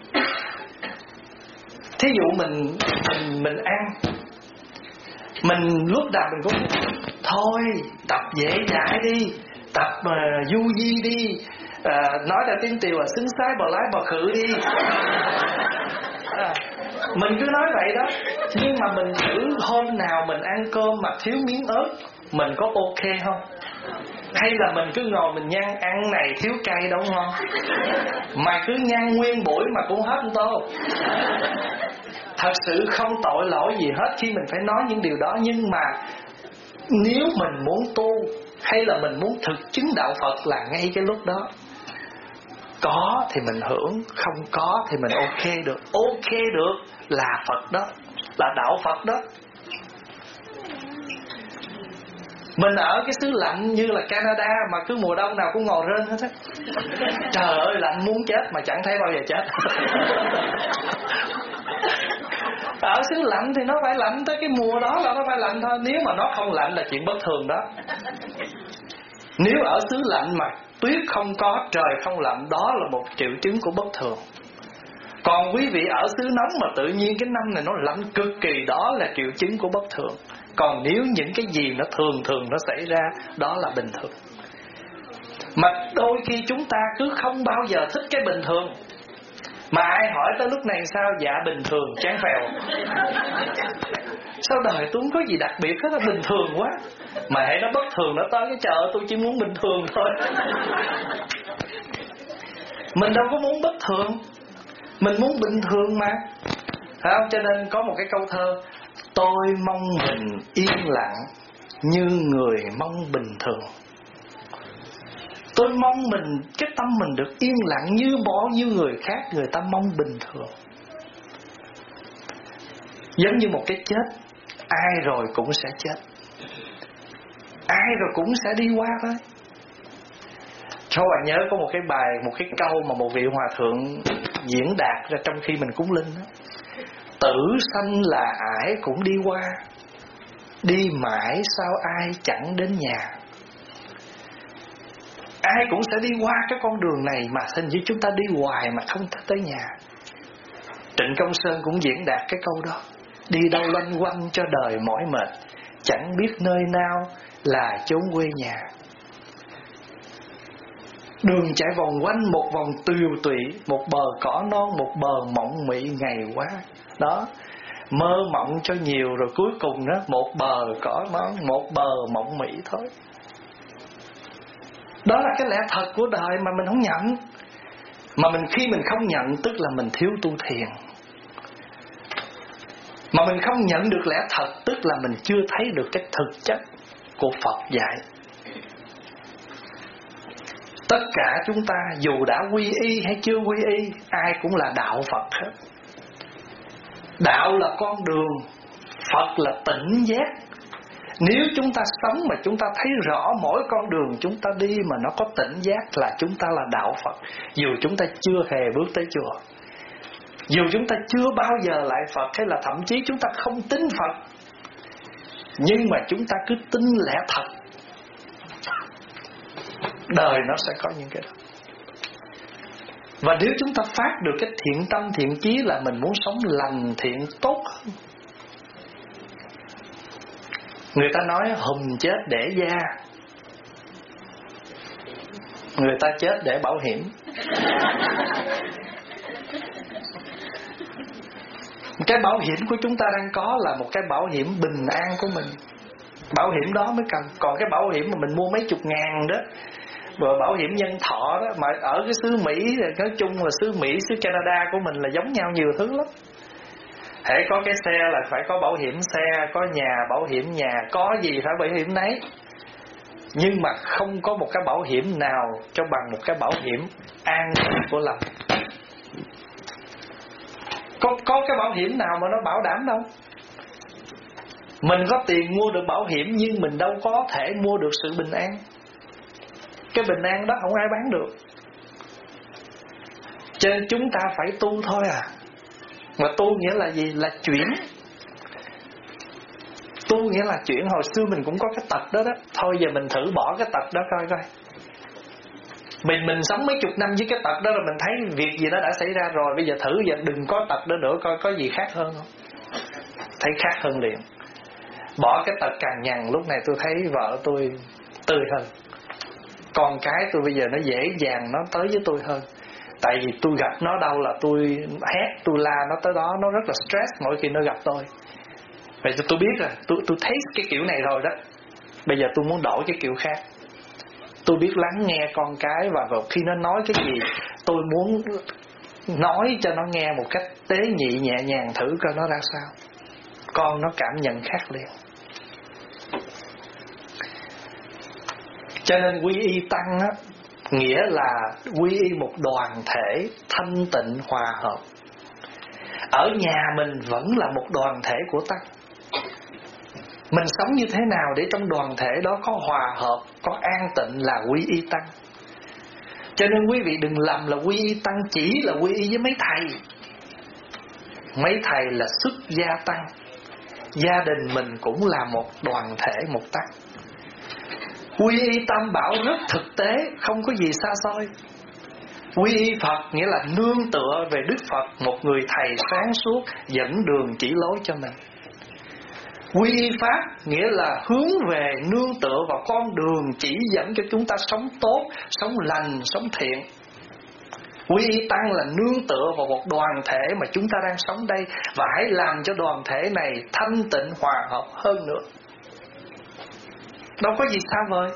Thí dụ mình mình mình ăn, mình lúc nào mình cũng thôi tập dễ dãi đi, tập uh, du di đi, uh, nói ra tiếng Tiều là xứng sái bò lái bò khự đi. À, mình cứ nói vậy đó. Nhưng mà mình thử hôm nào mình ăn cơm mà thiếu miếng ớt, mình có ok không? Hay là mình cứ ngồi mình nhăn, ăn này thiếu cay đâu ngon, mà cứ nhăn nguyên buổi mà cũng hết tô. Thật sự không tội lỗi gì hết khi mình phải nói những điều đó. Nhưng mà nếu mình muốn tu hay là mình muốn thực chứng đạo Phật là ngay cái lúc đó. Có thì mình hưởng, không có thì mình ok được. Ok được là Phật đó, là đạo Phật đó. Mình ở cái xứ lạnh như là Canada mà cứ mùa đông nào cũng ngồi rên hết á. Trời ơi lạnh muốn chết mà chẳng thấy bao giờ chết. Ở xứ lạnh thì nó phải lạnh tới cái mùa đó là nó phải lạnh thôi. Nếu mà nó không lạnh là chuyện bất thường đó. Nếu ở xứ lạnh mà tuyết không có, trời không lạnh, đó là một triệu chứng của bất thường. Còn quý vị ở xứ nóng mà tự nhiên cái năm này nó lạnh cực kỳ, đó là triệu chứng của bất thường. Còn nếu những cái gì nó thường thường nó xảy ra, đó là bình thường. Mà đôi khi chúng ta cứ không bao giờ thích cái bình thường. Mà ai hỏi tới lúc này sao? Dạ bình thường, chán phèo. Sao đời tôi không có gì đặc biệt hết, là bình thường quá. Mà hãy nó bất thường nó tới cái chợ, tôi chỉ muốn bình thường thôi. Mình đâu có muốn bất thường, mình muốn bình thường mà. Phải không? Cho nên có một cái câu thơ: tôi mong mình yên lặng như người mong bình thường. Tôi mong mình, cái tâm mình được yên lặng như bỏ như người khác, người ta mong bình thường. Giống như một cái chết, ai rồi cũng sẽ chết, ai rồi cũng sẽ đi qua thôi. Cho bạn nhớ có một cái bài, một cái câu mà một vị hòa thượng diễn đạt ra trong khi mình cúng linh đó: tử sanh là ải cũng đi qua, đi mãi sao ai chẳng đến nhà. Ai cũng sẽ đi qua cái con đường này, mà hình như chúng ta đi hoài mà không tới nhà. Trịnh Công Sơn cũng diễn đạt cái câu đó: đi đâu loanh quanh cho đời mỏi mệt, chẳng biết nơi nào là chốn quê nhà. Đường chạy vòng quanh một vòng tiều tụy, một bờ cỏ non, một bờ mộng mị ngày quá. Đó, mơ mộng cho nhiều rồi cuối cùng đó, một bờ cỏ non, một bờ mộng mị thôi. Đó là cái lẽ thật của đời mà mình không nhận. Mà mình khi mình không nhận tức là mình thiếu tu thiền. Mà mình không nhận được lẽ thật tức là mình chưa thấy được cái thực chất của Phật dạy. Tất cả chúng ta dù đã quy y hay chưa quy y, ai cũng là đạo Phật hết. Đạo là con đường, Phật là tỉnh giác. Nếu chúng ta sống mà chúng ta thấy rõ mỗi con đường chúng ta đi mà nó có tỉnh giác là chúng ta là đạo Phật. Dù chúng ta chưa hề bước tới chùa, dù chúng ta chưa bao giờ lại Phật, hay là thậm chí chúng ta không tin Phật, nhưng mà chúng ta cứ tin lẽ thật, đời nó sẽ có những cái đó. Và nếu chúng ta phát được cái thiện tâm thiện chí là mình muốn sống lành thiện tốt hơn. Người ta nói hùng chết để da, người ta chết để bảo hiểm. Cái bảo hiểm của chúng ta đang có là một cái bảo hiểm bình an của mình. Bảo hiểm đó mới cần. Còn cái bảo hiểm mà mình mua mấy chục ngàn đó, rồi bảo hiểm nhân thọ đó, mà ở cái xứ Mỹ, nói chung là xứ Mỹ, xứ Canada của mình là giống nhau nhiều thứ lắm. Hễ có cái xe là phải có bảo hiểm xe, có nhà bảo hiểm nhà, có gì phải bảo hiểm nấy. Nhưng mà không có một cái bảo hiểm nào cho bằng một cái bảo hiểm an toàn của lòng. Có, có cái bảo hiểm nào mà nó bảo đảm đâu. Mình có tiền mua được bảo hiểm, nhưng mình đâu có thể mua được sự bình an. Cái bình an đó không ai bán được. Cho nên chúng ta phải tu thôi à. Mà tu nghĩa là gì? Là chuyển. Tu nghĩa là chuyển. Hồi xưa mình cũng có cái tật đó đó. Thôi giờ mình thử bỏ cái tật đó coi coi. Mình mình sống mấy chục năm với cái tật đó rồi mình thấy việc gì nó đã xảy ra rồi. Bây giờ thử giờ đừng có tật đó nữa, coi có gì khác hơn không. Thấy khác hơn liền. Bỏ cái tật cằn nhằn. Lúc này tôi thấy vợ tôi tươi hơn, con cái tôi bây giờ nó dễ dàng nó tới với tôi hơn. Tại vì tôi gặp nó đâu là tôi hét, tôi la nó tới đó. Nó rất là stress mỗi khi nó gặp tôi. Vậy tôi biết rồi, tôi, tôi thấy cái kiểu này rồi đó. Bây giờ tôi muốn đổi cái kiểu khác. Tôi biết lắng nghe con cái, và vào khi nó nói cái gì tôi muốn nói cho nó nghe một cách tế nhị nhẹ nhàng, thử coi nó ra sao. Con nó cảm nhận khác liền. Cho nên quy y tăng á, nghĩa là quy y một đoàn thể thanh tịnh hòa hợp. Ở nhà mình vẫn là một đoàn thể của tăng. Mình sống như thế nào để trong đoàn thể đó có hòa hợp, có an tịnh là quy y tăng. Cho nên quý vị đừng lầm là quy y tăng chỉ là quy y với mấy thầy. Mấy thầy là xuất gia tăng. Gia đình mình cũng là một đoàn thể, một tăng. Quy y tam bảo rất thực tế, không có gì xa xôi. Quy y Phật nghĩa là nương tựa về Đức Phật, một người thầy sáng suốt dẫn đường chỉ lối cho mình. Quy y Pháp nghĩa là hướng về nương tựa vào con đường chỉ dẫn cho chúng ta sống tốt, sống lành, sống thiện. Quy y Tăng là nương tựa vào một đoàn thể mà chúng ta đang sống đây, và hãy làm cho đoàn thể này thanh tịnh hòa hợp hơn nữa. Đâu có gì xa vời.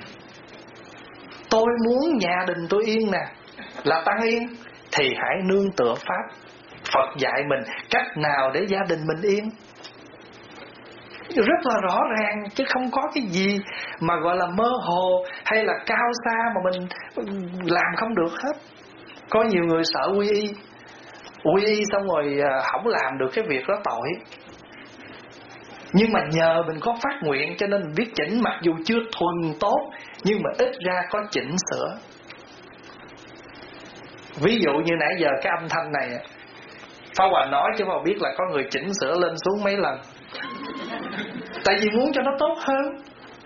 Tôi muốn nhà đình tôi yên nè, là tăng yên, thì hãy nương tựa Pháp. Phật dạy mình cách nào để gia đình mình yên, rất là rõ ràng, chứ không có cái gì mà gọi là mơ hồ hay là cao xa mà mình làm không được hết. Có nhiều người sợ quy y, quy y xong rồi không làm được cái việc đó tội. Nhưng mà nhờ mình có phát nguyện cho nên mình biết chỉnh, mặc dù chưa thuần tốt nhưng mà ít ra có chỉnh sửa. Ví dụ như nãy giờ cái âm thanh này Pháp Hòa nói chứ mà biết là có người chỉnh sửa lên xuống mấy lần. Tại vì muốn cho nó tốt hơn.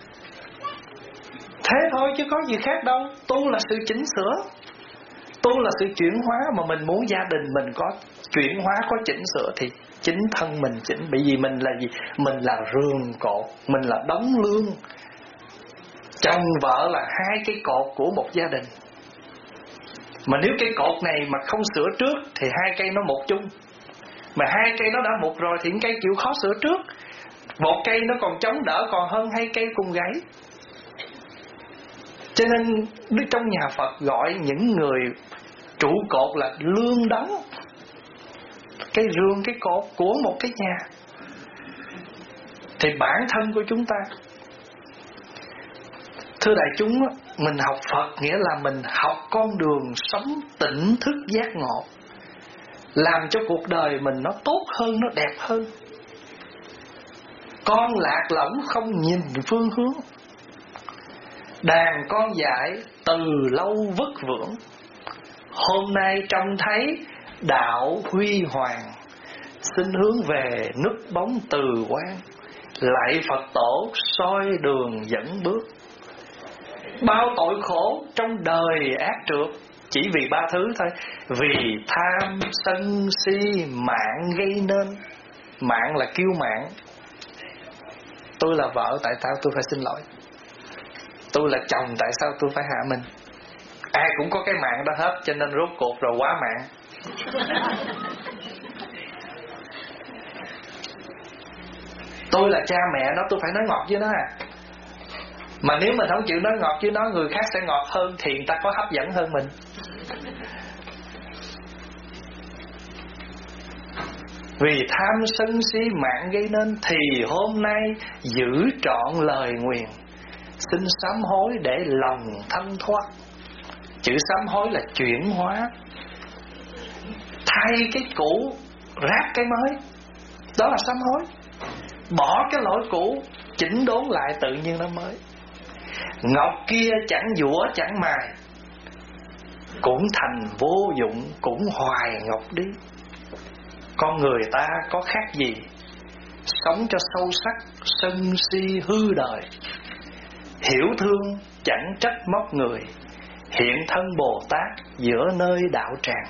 Thế thôi chứ có gì khác đâu. Tu là sự chỉnh sửa, tu là sự chuyển hóa. Mà mình muốn gia đình mình có chuyển hóa, có chỉnh sửa thì chính thân mình chỉnh. Bởi vì mình là gì? Mình là rường cột, mình là đống lương. Chồng vợ là hai cái cột của một gia đình. Mà nếu cái cột này mà không sửa trước thì hai cây nó một chung. Mà hai cây nó đã một rồi thì cây chịu khó sửa trước. Một cây nó còn chống đỡ còn hơn hai cây cùng gãy. Cho nên trong nhà Phật gọi những người trụ cột là lương đống. Cái rương, cái cột của một cái nhà. Thì bản thân của chúng ta, thưa đại chúng, mình học Phật nghĩa là mình học con đường sống tỉnh thức giác ngộ, làm cho cuộc đời mình nó tốt hơn, nó đẹp hơn. con lạc lõng không nhìn phương hướng. Đàn con dại từ lâu vất vưởng, hôm nay trông thấy đạo huy hoàng. Xin hướng về núp bóng từ quan, lạy Phật tổ soi đường dẫn bước. Bao tội khổ trong đời ác trượt, chỉ vì ba thứ thôi. Vì tham sân si mạng gây nên. Mạng là kiêu mạn. Tôi là vợ, tại sao tôi phải xin lỗi? Tôi là chồng, tại sao tôi phải hạ mình? Ai cũng có cái mạng đó hết, cho nên rốt cuộc rồi quá mạng. Tôi là cha mẹ nó, tôi phải nói ngọt với nó à. Mà nếu mình không chịu nói ngọt với nó, người khác sẽ ngọt hơn, thì người ta có hấp dẫn hơn mình. Vì tham sân si mạng gây nên, thì hôm nay giữ trọn lời nguyền. Xin sám hối để lòng thanh thoát. Chữ sám hối là chuyển hóa, thay cái cũ ráp cái mới. Đó là sám hối. Bỏ cái lỗi cũ, chỉnh đốn lại, tự nhiên nó mới. Ngọc kia chẳng dũa chẳng mài, cũng thành vô dụng, cũng hoài ngọc đi. Con người ta có khác gì, sống cho sâu sắc, sân si hư đời. Hiểu thương chẳng trách móc người, hiện thân Bồ Tát giữa nơi đạo tràng.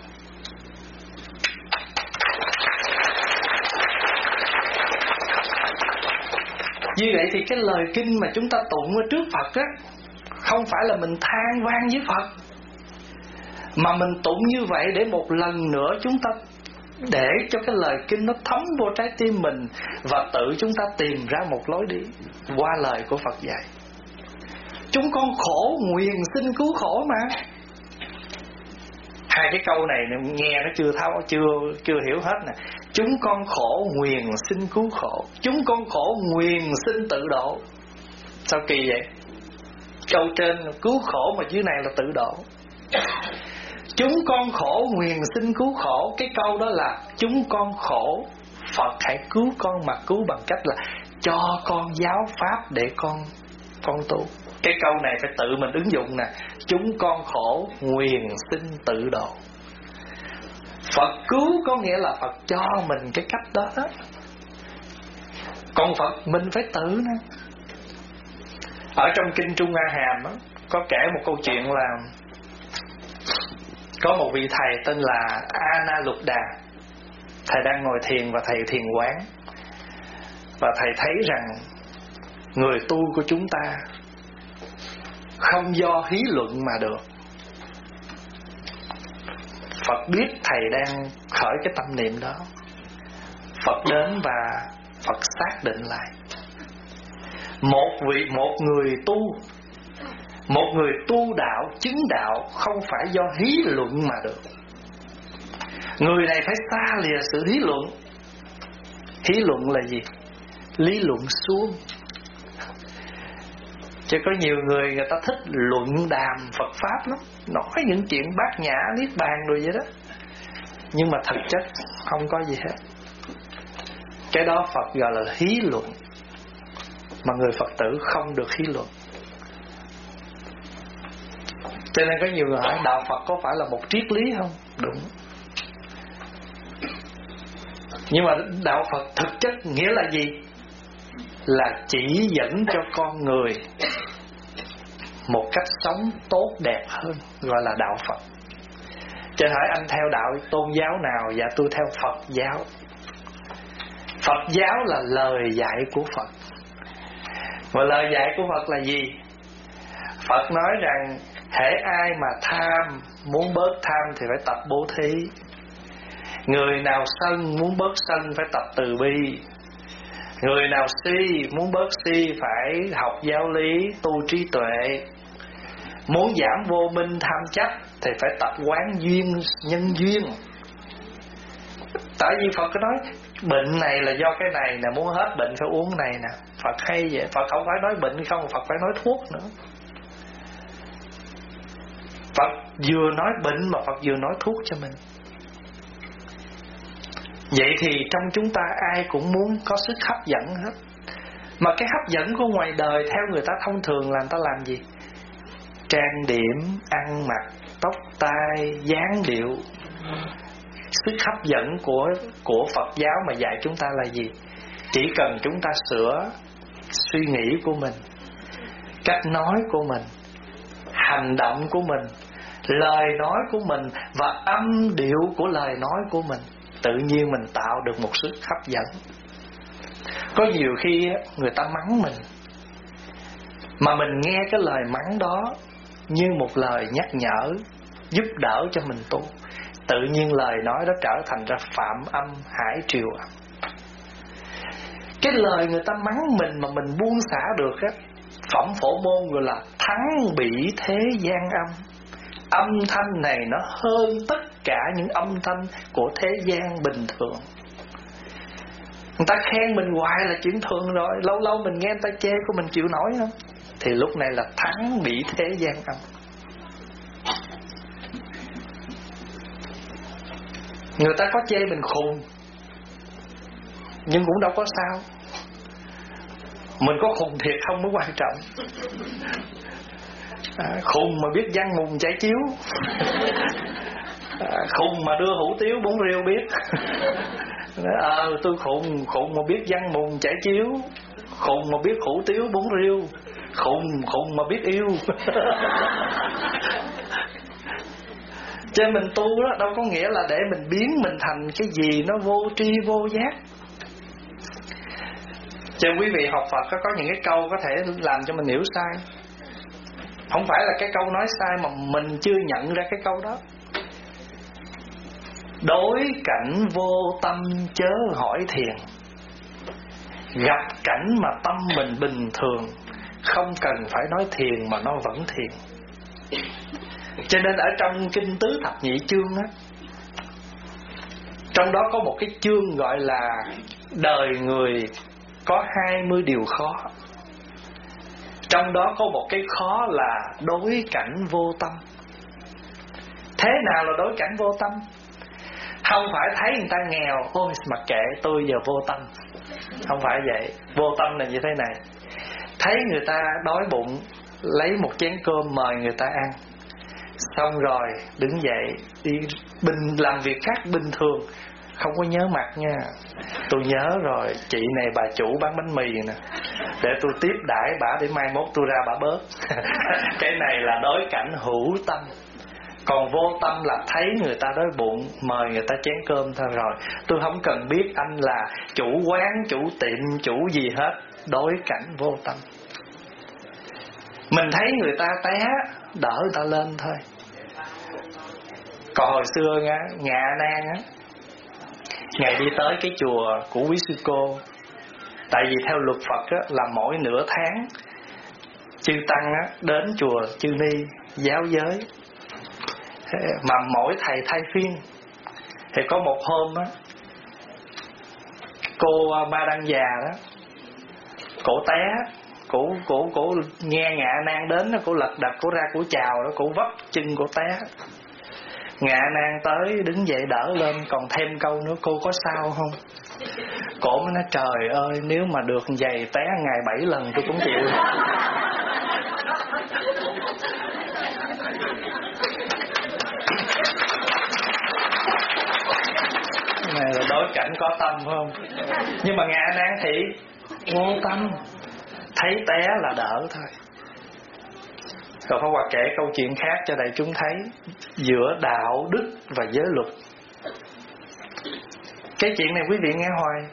Như vậy thì cái lời kinh mà chúng ta tụng ở trước Phật á, không phải là mình than vang với Phật, mà mình tụng như vậy để một lần nữa chúng ta để cho cái lời kinh nó thấm vô trái tim mình, và tự chúng ta tìm ra một lối đi qua lời của Phật dạy. Chúng con khổ nguyền xin cứu khổ mà. Hai cái câu này nghe nó chưa tháo, chưa chưa hiểu hết nè. Chúng con khổ nguyền xin cứu khổ, chúng con khổ nguyền xin tự độ. Sao kỳ vậy? Câu trên là cứu khổ, mà dưới này là tự độ. Chúng con khổ nguyền xin cứu khổ, cái câu đó là chúng con khổ, Phật hãy cứu con, mà cứu bằng cách là cho con giáo pháp để con con tu. Cái câu này phải tự mình ứng dụng nè. Chúng con khổ nguyền xin tự độ. Phật cứu có nghĩa là Phật cho mình cái cách đó đó. Còn Phật mình phải tự nè. Ở trong kinh Trung A Hàm đó, có kể một câu chuyện là có một vị thầy tên là Ana Lục Đà. Thầy đang ngồi thiền và thầy thiền quán, và thầy thấy rằng người tu của chúng ta không do hí luận mà được. Phật biết thầy đang khởi cái tâm niệm đó. Phật đến và Phật xác định lại. Một vị một người tu, một người tu đạo, chứng đạo không phải do hí luận mà được. Người này phải xa lìa sự hí luận. Hí luận là gì? Lý luận suông. Chứ có nhiều người người ta thích luận đàm Phật Pháp lắm, nói những chuyện bát nhã niết bàn rồi vậy đó, nhưng mà thực chất không có gì hết. Cái đó Phật gọi là hí luận, mà người Phật tử không được hí luận. Cho nên có nhiều người hỏi đạo Phật có phải là một triết lý không? Đúng. Nhưng mà đạo Phật thực chất nghĩa là gì? Là chỉ dẫn cho con người một cách sống tốt đẹp hơn, gọi là đạo Phật. Cho hỏi anh theo đạo tôn giáo nào? Dạ tôi theo Phật giáo. Phật giáo là lời dạy của Phật. Và lời dạy của Phật là gì? Phật nói rằng hễ ai mà tham, muốn bớt tham thì phải tập bố thí. Người nào sân, muốn bớt sân phải tập từ bi. Người nào si, muốn bớt si phải học giáo lý, tu trí tuệ. Muốn giảm vô minh tham chấp thì phải tập quán duyên, nhân duyên. Tại vì Phật có nói bệnh này là do cái này nè, muốn hết bệnh phải uống này nè. Phật hay vậy, Phật không phải nói bệnh không, Phật phải nói thuốc nữa. Phật vừa nói bệnh mà Phật vừa nói thuốc cho mình. Vậy thì trong chúng ta ai cũng muốn có sức hấp dẫn hết. Mà cái hấp dẫn của ngoài đời theo người ta thông thường là người ta làm gì? Trang điểm, ăn mặc, tóc tai, dáng điệu. Sức hấp dẫn của, của Phật giáo mà dạy chúng ta là gì? Chỉ cần chúng ta sửa suy nghĩ của mình, cách nói của mình, hành động của mình, lời nói của mình và âm điệu của lời nói của mình, tự nhiên mình tạo được một sức hấp dẫn. Có nhiều khi người ta mắng mình, mà mình nghe cái lời mắng đó như một lời nhắc nhở, giúp đỡ cho mình tu. Tự nhiên lời nói đó trở thành ra phạm âm hải triều âm. Cái lời người ta mắng mình mà mình buông xả được á, phẩm phổ môn gọi là thắng bỉ thế gian âm. Âm thanh này nó hơn tất cả những âm thanh của thế gian bình thường. Người ta khen mình hoài là chuyện thường rồi, lâu lâu mình nghe người ta chê của mình chịu nổi không? Thì lúc này là thắng bỉ thế gian âm. Người ta có chê mình khùng, nhưng cũng đâu có sao. Mình có khùng thiệt không mới quan trọng. à, Khùng mà biết văn mùng chảy chiếu, à, khùng mà đưa hủ tiếu bún riêu biết. Ờ à, tôi khùng, khùng mà biết văn mùng chảy chiếu, khùng mà biết hủ tiếu bún riêu, khùng, khùng mà biết yêu. Cho nên mình tu đó đâu có nghĩa là để mình biến mình thành cái gì nó vô tri vô giác. Cho nên quý vị học Phật có, có những cái câu có thể làm cho mình hiểu sai. Không phải là cái câu nói sai mà mình chưa nhận ra cái câu đó. Đối cảnh vô tâm chớ hỏi thiền, gặp cảnh mà tâm mình bình thường, không cần phải nói thiền mà nó vẫn thiền. Cho nên ở trong Kinh Tứ Thập Nhị Chương á, trong đó có một cái chương gọi là đời người có hai mươi điều khó. Trong đó có một cái khó là đối cảnh vô tâm. Thế nào là đối cảnh vô tâm? Không phải thấy người ta nghèo, ôi mặc kệ tôi giờ vô tâm. Không phải vậy. Vô tâm là như thế này: thấy người ta đói bụng, lấy một chén cơm mời người ta ăn, xong rồi đứng dậy đi bình làm việc khác bình thường, không có nhớ mặt nha. Tôi nhớ rồi, chị này bà chủ bán bánh mì nè, để tôi tiếp đãi bả để mai mốt tôi ra bả bớt. Cái này là đối cảnh hữu tâm. Còn vô tâm là thấy người ta đói bụng, mời người ta chén cơm thôi rồi, tôi không cần biết anh là chủ quán, chủ tiệm, chủ gì hết. Đối cảnh vô tâm. Mình thấy người ta té, đỡ người ta lên thôi. Còn hồi xưa nha, nhà Nan á, ngày đi tới cái chùa của quý sư cô. Tại vì theo luật Phật á, là mỗi nửa tháng chư tăng á, đến chùa Chư Ni giáo giới, mà mỗi thầy thay phiên. Thì có một hôm á, cô Ma Đăng già đó, cổ té, cổ cổ cổ nghe Ngạ Nan đến, cổ lật đật, cổ ra, cổ chào đó, cổ vấp chân, cổ té. Ngạ Nan tới đứng dậy đỡ lên, còn thêm câu nữa: cô có sao không? Cổ mới nói: trời ơi, nếu mà được giày té ngày bảy lần tôi cũng chịu. Này là đối cảnh có tâm phải không? Nhưng mà Ngạ Nan thì vô tâm, thấy té là đỡ thôi. Rồi Pháp Hòa kể câu chuyện khác cho đại chúng thấy giữa đạo đức và giới luật. Cái chuyện này quý vị nghe hoài.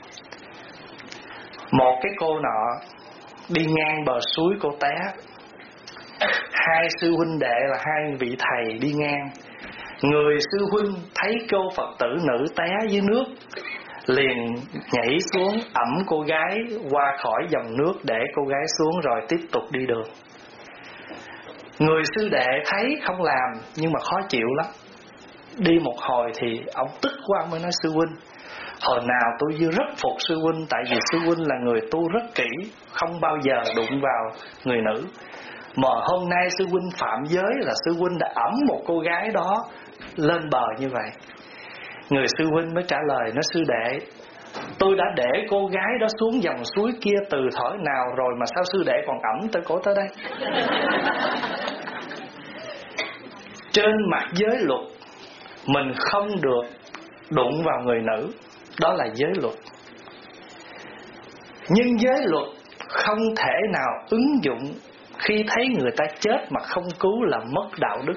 Một cái cô nọ đi ngang bờ suối, cô té. Hai sư huynh đệ là hai vị thầy đi ngang. Người sư huynh thấy cô Phật tử nữ té dưới nước, liền nhảy xuống ẵm cô gái qua khỏi dòng nước để cô gái xuống rồi tiếp tục đi đường. Người sư đệ thấy không làm nhưng mà khó chịu lắm. Đi một hồi thì ông tức quá, ông mới nói: sư huynh, hồi nào tôi rất phục sư huynh, tại vì sư huynh là người tu rất kỹ, không bao giờ đụng vào người nữ. Mà hôm nay sư huynh phạm giới là sư huynh đã ẵm một cô gái đó lên bờ như vậy. Người sư huynh mới trả lời, nó sư đệ, tôi đã để cô gái đó xuống dòng suối kia từ thuở nào rồi mà sao sư đệ còn ẵm tới cổ tới đây? Trên mặt giới luật, mình không được đụng vào người nữ, đó là giới luật. Nhưng giới luật không thể nào ứng dụng khi thấy người ta chết mà không cứu là mất đạo đức.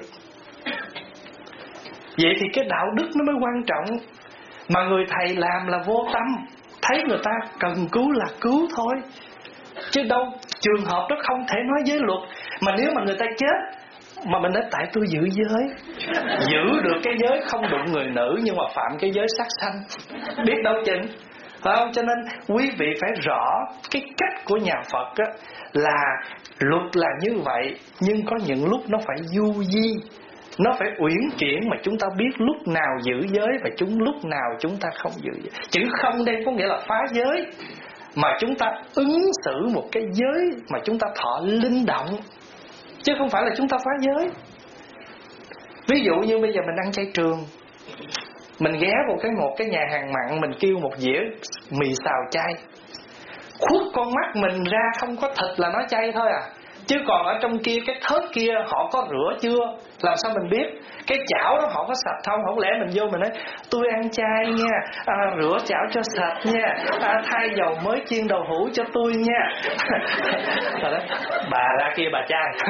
Vậy thì cái đạo đức nó mới quan trọng. Mà người thầy làm là vô tâm, thấy người ta cần cứu là cứu thôi, chứ đâu trường hợp đó không thể nói giới luật. Mà nếu mà người ta chết mà mình nói tại tôi giữ giới, giữ được cái giới không đụng người nữ nhưng mà phạm cái giới sát sanh, biết đâu chừng, phải không? Cho nên quý vị phải rõ cái cách của nhà Phật á, là luật là như vậy, nhưng có những lúc nó phải du di, nó phải uyển chuyển mà chúng ta biết lúc nào giữ giới và chúng lúc nào chúng ta không giữ giới. Chữ không đây có nghĩa là phá giới, mà chúng ta ứng xử một cái giới mà chúng ta thọ linh động, chứ không phải là chúng ta phá giới. Ví dụ như bây giờ mình ăn chay trường, mình ghé vào cái một cái nhà hàng mặn, mình kêu một dĩa mì xào chay, khuất con mắt mình ra không có thịt là nó chay thôi à. Chứ còn ở trong kia, cái thớt kia họ có rửa chưa, làm sao mình biết? Cái chảo đó họ có sạch không? Không lẽ mình vô mình nói tôi ăn chay nha, à, rửa chảo cho sạch nha, à, thay dầu mới chiên đậu hũ cho tôi nha. Đó, bà ra kia bà chay.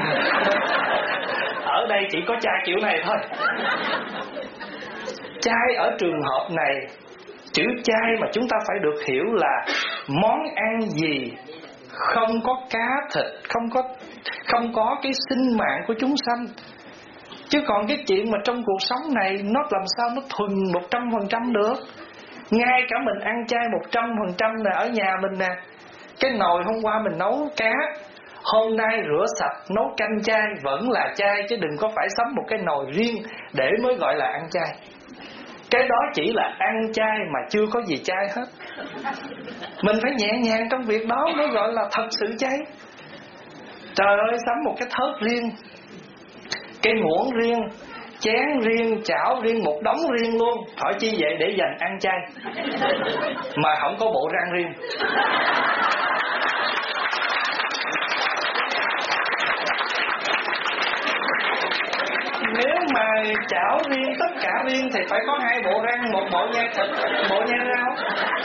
Ở đây chỉ có chay kiểu này thôi. Chay ở trường hợp này, chữ chay mà chúng ta phải được hiểu là món ăn gì không có cá thịt, không có không có cái sinh mạng của chúng sanh. Chứ còn cái chuyện mà trong cuộc sống này nó làm sao nó thuần một trăm phần trăm được. Ngay cả mình ăn chay một trăm phần trăm là ở nhà mình nè, cái nồi hôm qua mình nấu cá, hôm nay rửa sạch nấu canh chay vẫn là chay, chứ đừng có phải sắm một cái nồi riêng để mới gọi là ăn chay. Cái đó chỉ là ăn chay mà chưa có gì chay hết. Mình phải nhẹ nhàng trong việc đó mới gọi là thật sự chay. Trời ơi, sắm một cái thớt riêng, cái muỗng riêng, chén riêng, chảo riêng, một đống riêng luôn. Hỏi chi vậy? Để dành ăn chay, mà không có bộ rang riêng. Nếu mà chảo riêng, tất cả riêng thì phải có hai bộ răng, một bộ nhai thịt, bộ nhai rau.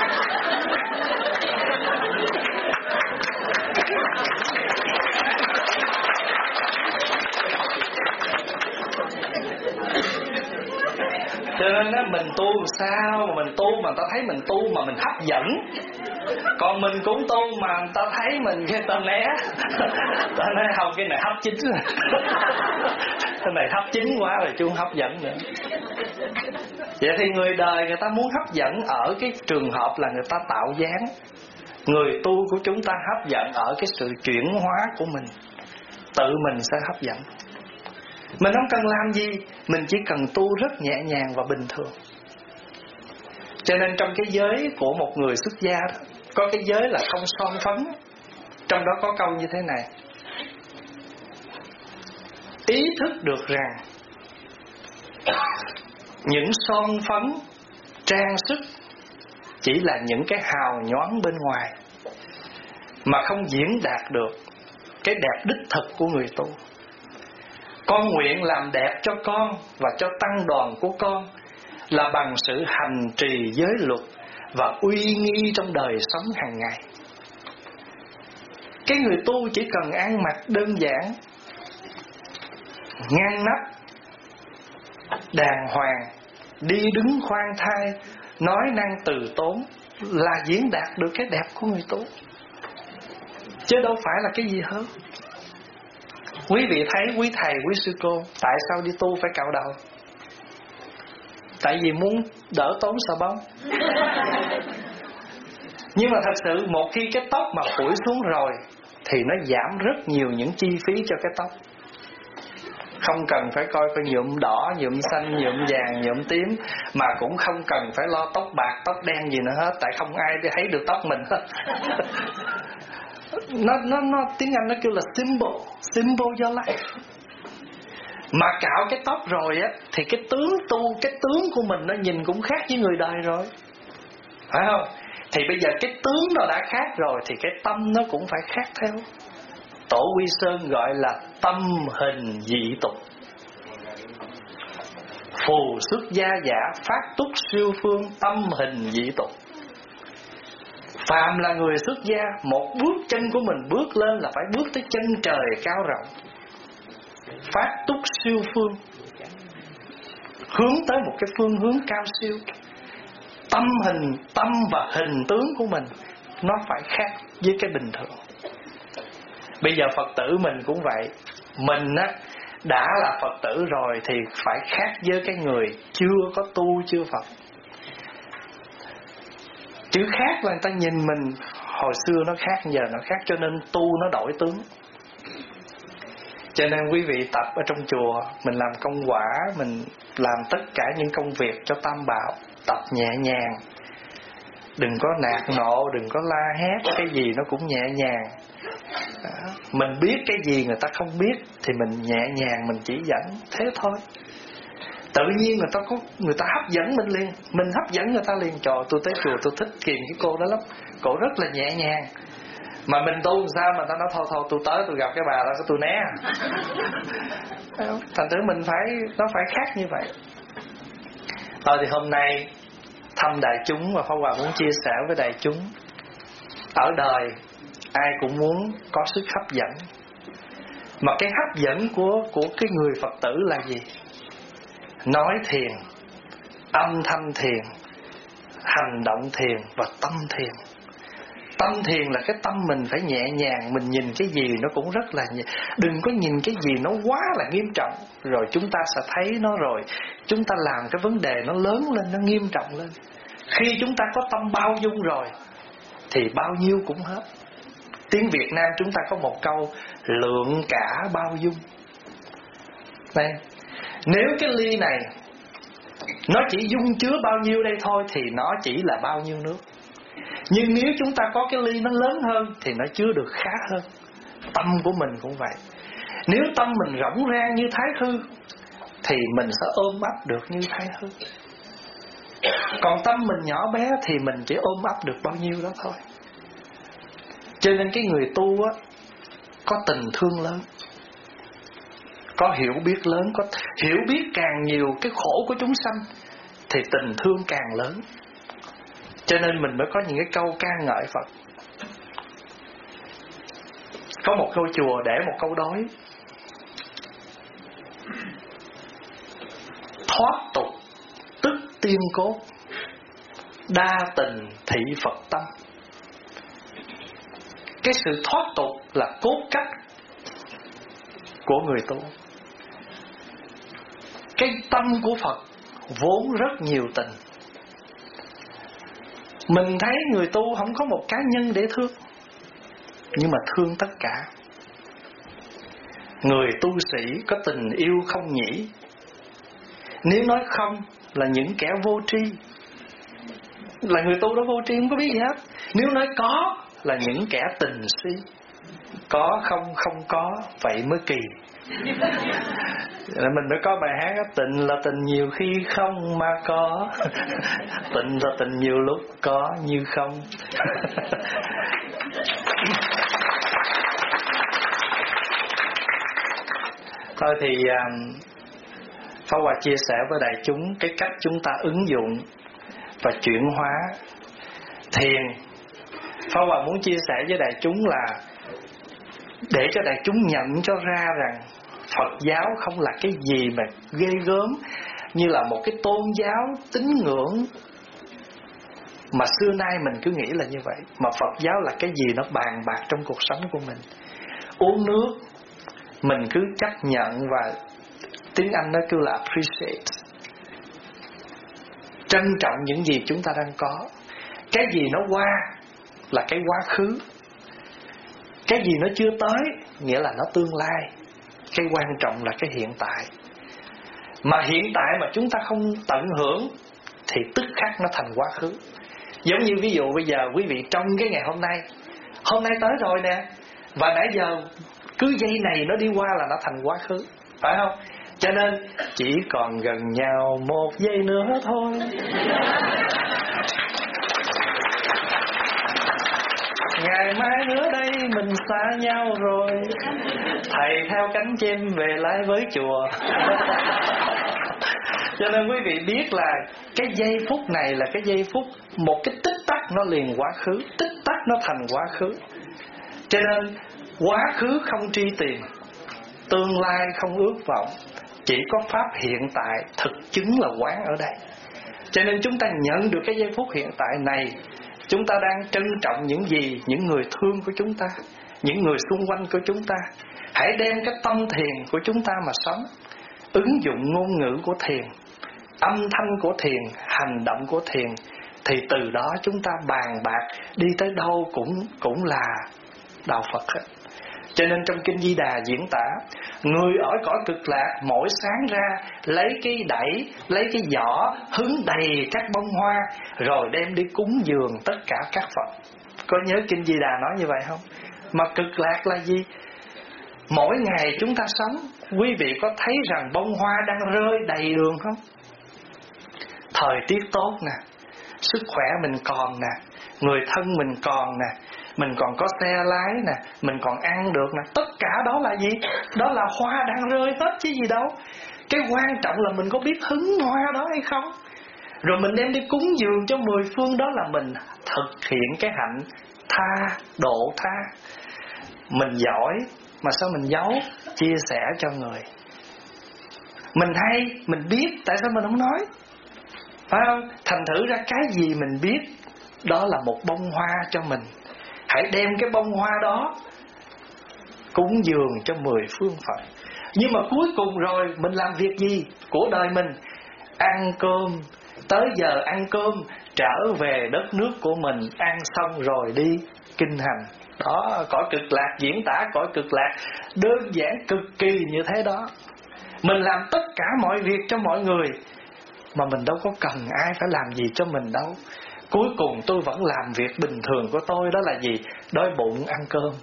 Cho nên á, mình tu sao mà mình tu mà người ta thấy mình tu mà mình hấp dẫn. Còn mình cũng tu mà người ta thấy mình cái ta né. Ta nói không, cái này hấp chín. Cái này hấp chín quá rồi chứ không hấp dẫn nữa. Vậy thì người đời người ta muốn hấp dẫn ở cái trường hợp là người ta tạo dáng. Người tu của chúng ta hấp dẫn ở cái sự chuyển hóa của mình. Tự mình sẽ hấp dẫn. Mình không cần làm gì, mình chỉ cần tu rất nhẹ nhàng và bình thường. Cho nên trong cái giới của một người xuất gia đó, có cái giới là không son phấn. Trong đó có câu như thế này: ý thức được rằng những son phấn, trang sức chỉ là những cái hào nhoáng bên ngoài, mà không diễn đạt được cái đẹp đích thực của người tu. Con nguyện làm đẹp cho con và cho tăng đoàn của con là bằng sự hành trì giới luật và uy nghi trong đời sống hàng ngày. Cái người tu chỉ cần ăn mặc đơn giản, ngăn nắp, đàng hoàng, đi đứng khoan thai, nói năng từ tốn là diễn đạt được cái đẹp của người tu, chứ đâu phải là cái gì hơn. Quý vị thấy quý thầy, quý sư cô tại sao đi tu phải cạo đầu? Tại vì muốn đỡ tốn xà bông. Nhưng mà thật sự một khi cái tóc mà phủi xuống rồi thì nó giảm rất nhiều những chi phí cho cái tóc. Không cần phải coi phải nhuộm đỏ, nhuộm xanh, nhuộm vàng, nhuộm tím, mà cũng không cần phải lo tóc bạc, tóc đen gì nữa hết, tại không ai thấy được tóc mình hết. Nó, nó, nó, tiếng Anh nó kêu là simple, simple your life. Mà cạo cái tóc rồi á thì cái tướng tu, cái tướng của mình nó nhìn cũng khác với người đời rồi, phải không? Thì bây giờ cái tướng nó đã khác rồi thì cái tâm nó cũng phải khác theo. Tổ Quy Sơn gọi là tâm hình dị tục. Phù xuất gia giả phát túc siêu phương, tâm hình dị tục. Phàm là người xuất gia, một bước chân của mình bước lên là phải bước tới chân trời cao rộng. Phát túc siêu phương, hướng tới một cái phương hướng cao siêu. Tâm hình, tâm và hình tướng của mình nó phải khác với cái bình thường. Bây giờ Phật tử mình cũng vậy. Mình á đã là Phật tử rồi thì phải khác với cái người chưa có tu, chưa Phật. Chữ khác là người ta nhìn mình hồi xưa nó khác, giờ nó khác, cho nên tu nó đổi tướng. Cho nên quý vị tập ở trong chùa, mình làm công quả, mình làm tất cả những công việc cho Tam Bảo, tập nhẹ nhàng. Đừng có nạt nộ, đừng có la hét, cái gì nó cũng nhẹ nhàng. Đó. Mình biết cái gì người ta không biết thì mình nhẹ nhàng mình chỉ dẫn, thế thôi. Tự nhiên người ta có người ta hấp dẫn mình liền, mình hấp dẫn người ta liền. Trời, tôi tới chùa tôi thích kiềm cái cô đó lắm, cô rất là nhẹ nhàng. Mà mình tu làm sao mà ta nói thôi thôi tôi tới tôi gặp cái bà đó tôi né. Thành thử mình phải nó phải khác như vậy. Thôi thì hôm nay thăm đại chúng và Pháp Hòa muốn chia sẻ với đại chúng. Ở đời ai cũng muốn có sức hấp dẫn. Mà cái hấp dẫn của của cái người Phật tử là gì? Nói thiền, âm thanh thiền, hành động thiền và tâm thiền. Tâm thiền là cái tâm mình phải nhẹ nhàng, mình nhìn cái gì nó cũng rất là nhẹ. Đừng có nhìn cái gì nó quá là nghiêm trọng, rồi chúng ta sẽ thấy nó rồi chúng ta làm cái vấn đề nó lớn lên, nó nghiêm trọng lên. Khi chúng ta có tâm bao dung rồi thì bao nhiêu cũng hết. Tiếng Việt Nam chúng ta có một câu lượng cả bao dung. Đây, nếu cái ly này nó chỉ dung chứa bao nhiêu đây thôi thì nó chỉ là bao nhiêu nước. Nhưng nếu chúng ta có cái ly nó lớn hơn thì nó chứa được khá hơn. Tâm của mình cũng vậy. Nếu tâm mình rỗng rang như Thái Hư thì mình sẽ ôm ấp được như Thái Hư. Còn tâm mình nhỏ bé thì mình chỉ ôm ấp được bao nhiêu đó thôi. Cho nên cái người tu á có tình thương lớn, có hiểu biết lớn, có hiểu biết càng nhiều cái khổ của chúng sanh thì tình thương càng lớn. Cho nên mình mới có những cái câu ca ngợi Phật. Có một ngôi chùa để một câu đối: thoát tục tức tiên cốt, đa tình thị Phật tâm. Cái sự thoát tục là cốt cách của người tu. Cái tâm của Phật vốn rất nhiều tình. Mình thấy người tu không có một cá nhân để thương, nhưng mà thương tất cả. Người tu sĩ có tình yêu không nhỉ? Nếu nói không là những kẻ vô tri, là người tu đó vô tri không có biết gì hết. Nếu nói có là những kẻ tình si. Có không không có, vậy mới kỳ. Mình mới có bài hát đó, tình là tình nhiều khi không mà có, tình là tình nhiều lúc có như không. Thôi thì um, Pháp Hòa chia sẻ với đại chúng cái cách chúng ta ứng dụng và chuyển hóa thiền. Pháp Hòa muốn chia sẻ với đại chúng là để cho đại chúng nhận cho ra rằng Phật giáo không là cái gì mà ghê gớm như là một cái tôn giáo tín ngưỡng mà xưa nay mình cứ nghĩ là như vậy. Mà Phật giáo là cái gì nó bàn bạc trong cuộc sống của mình. Uống nước mình cứ chấp nhận, và tiếng Anh nó kêu là appreciate, trân trọng những gì chúng ta đang có. Cái gì nó qua là cái quá khứ, cái gì nó chưa tới nghĩa là nó tương lai. Cái quan trọng là cái hiện tại. Mà hiện tại mà chúng ta không tận hưởng thì tức khắc nó thành quá khứ. Giống như ví dụ bây giờ quý vị trong cái ngày hôm nay, hôm nay tới rồi nè, và nãy giờ cứ giây này nó đi qua là nó thành quá khứ, phải không? Cho nên chỉ còn gần nhau một giây nữa thôi. Ngày mai nữa đây mình xa nhau rồi, thầy theo cánh chim về lại với chùa. Cho nên quý vị biết là cái giây phút này là cái giây phút, một cái tích tắc nó liền quá khứ, tích tắc nó thành quá khứ. Cho nên quá khứ không tri tiền, tương lai không ước vọng, chỉ có pháp hiện tại thực chứng là quán ở đây. Cho nên chúng ta nhận được cái giây phút hiện tại này, chúng ta đang trân trọng những gì, những người thương của chúng ta, những người xung quanh của chúng ta. Hãy đem cái tâm thiền của chúng ta mà sống, ứng dụng ngôn ngữ của thiền, âm thanh của thiền, hành động của thiền, thì từ đó chúng ta bàn bạc đi tới đâu cũng cũng là đạo Phật hết. Cho nên trong Kinh Di Đà diễn tả, người ở cõi cực lạc mỗi sáng ra lấy cái đẩy, lấy cái giỏ hứng đầy các bông hoa, rồi đem đi cúng dường tất cả các Phật. Có nhớ Kinh Di Đà nói như vậy không? Mà cực lạc là gì? Mỗi ngày chúng ta sống, quý vị có thấy rằng bông hoa đang rơi đầy đường không? Thời tiết tốt nè, sức khỏe mình còn nè, người thân mình còn nè, mình còn có xe lái nè, mình còn ăn được nè. Tất cả đó là gì? Đó là hoa đang rơi hết chứ gì đâu. Cái quan trọng là mình có biết hứng hoa đó hay không. Rồi mình đem đi cúng dường cho mười phương, đó là mình thực hiện cái hạnh tha, độ tha. Mình giỏi mà sao mình giấu, chia sẻ cho người. Mình hay, mình biết, tại sao mình không nói? Phải không? Thành thử ra cái gì mình biết, đó là một bông hoa cho mình. Hãy đem cái bông hoa đó cúng dường cho mười phương Phật. Nhưng mà cuối cùng rồi mình làm việc gì của đời mình? Ăn cơm, tới giờ ăn cơm, trở về đất nước của mình, ăn xong rồi đi kinh hành. Đó, cõi cực lạc diễn tả cõi cực lạc đơn giản cực kỳ như thế đó. Mình làm tất cả mọi việc cho mọi người, mà mình đâu có cần ai phải làm gì cho mình đâu. Cuối cùng tôi vẫn làm việc bình thường của tôi, đó là gì? Đói bụng ăn cơm.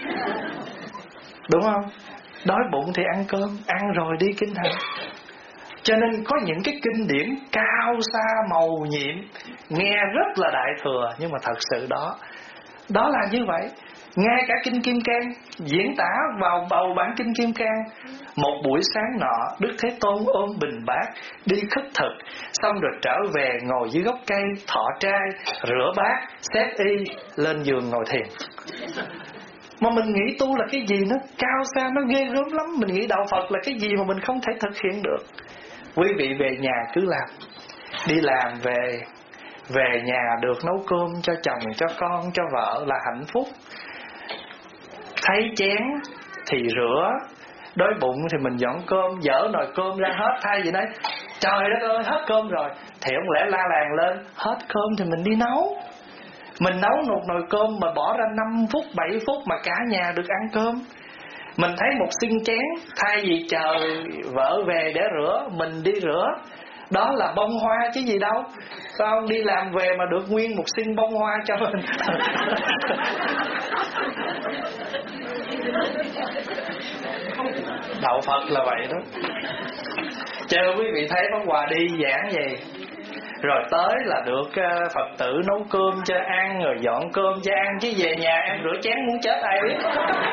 Đúng không? Đói bụng thì ăn cơm, ăn rồi đi kinh hành. Cho nên có những cái kinh điển cao xa màu nhiệm, nghe rất là đại thừa, nhưng mà thật sự đó, đó là như vậy. Ngay cả Kinh Kim Cang diễn tả vào bầu bản Kinh Kim Cang, một buổi sáng nọ, Đức Thế Tôn ôm bình bát đi khất thực, xong rồi trở về ngồi dưới gốc cây thọ trai, rửa bát, xếp y, lên giường ngồi thiền. Mà mình nghĩ tu là cái gì nó cao xa, nó ghê gớm lắm. Mình nghĩ đạo Phật là cái gì mà mình không thể thực hiện được. Quý vị về nhà cứ làm, đi làm về, về nhà được nấu cơm cho chồng, cho con, cho vợ là hạnh phúc. Thấy chén thì rửa, đói bụng thì mình dọn cơm, dỡ nồi cơm ra hết. Thay vì nói trời đất ơi hết cơm rồi, thì không lẽ la làng lên hết cơm thì mình đi nấu. Mình nấu một nồi cơm mà bỏ ra năm phút, bảy phút mà cả nhà được ăn cơm. Mình thấy một xin chén, thay vì chờ vợ về để rửa, mình đi rửa. Đó là bông hoa chứ gì đâu. Con đi làm về mà được nguyên một xin bông hoa cho mình. Đạo Phật là vậy đó. Cho nên quý vị thấy Pháp Hòa đi giảng vậy, rồi tới là được Phật tử nấu cơm cho ăn, rồi dọn cơm cho ăn, chứ về nhà em rửa chén muốn chết ai biết.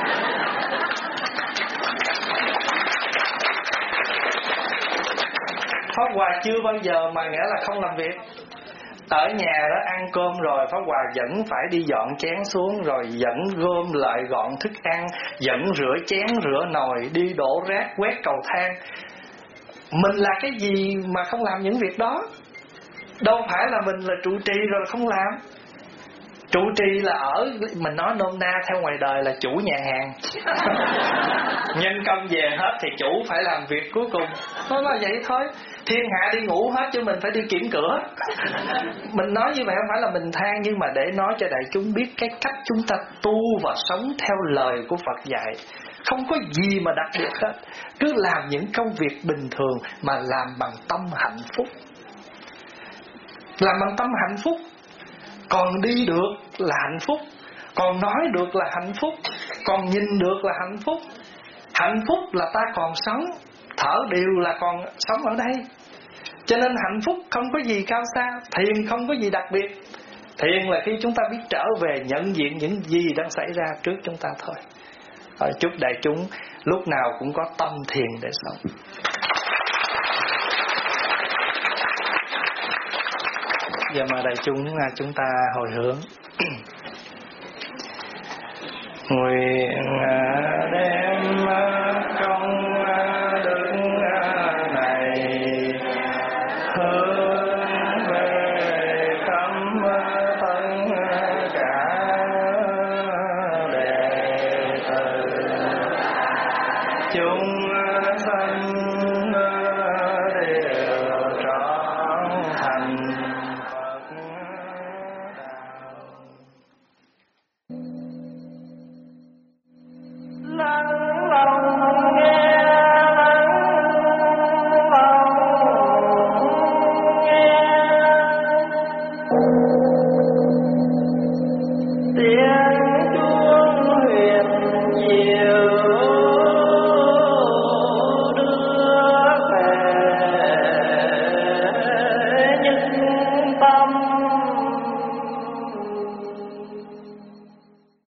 Pháp Hòa chưa bao giờ mà nghĩa là không làm việc. Ở nhà đó ăn cơm rồi Pháp Hòa vẫn phải đi dọn chén xuống, rồi vẫn gom lại gọn thức ăn, vẫn rửa chén rửa nồi, đi đổ rác quét cầu thang. Mình là cái gì mà không làm những việc đó? Đâu phải là mình là trụ trì rồi không làm. Trụ trì là ở, mình nói nôm na theo ngoài đời là chủ nhà hàng. Nhân công về hết thì chủ phải làm việc cuối cùng. Nó là vậy thôi. Thiên hạ đi ngủ hết chứ mình phải đi kiểm cửa. Mình nói như vậy không phải là mình than, nhưng mà để nói cho đại chúng biết cái cách chúng ta tu và sống theo lời của Phật dạy. Không có gì mà đặc biệt hết. Cứ làm những công việc bình thường mà làm bằng tâm hạnh phúc. Làm bằng tâm hạnh phúc. Còn đi được là hạnh phúc, còn nói được là hạnh phúc, còn nhìn được là hạnh phúc. Hạnh phúc là ta còn sống, thở đều là còn sống ở đây. Cho nên hạnh phúc không có gì cao xa, thiền không có gì đặc biệt. Thiền là khi chúng ta biết trở về nhận diện những gì đang xảy ra trước chúng ta thôi. Ở chúc đại chúng lúc nào cũng có tâm thiền để sống. Giờ mà đại chúng chúng ta hồi hướng. Nguyện đem công đức này hướng về khắp tất cả đệ tử chúng sanh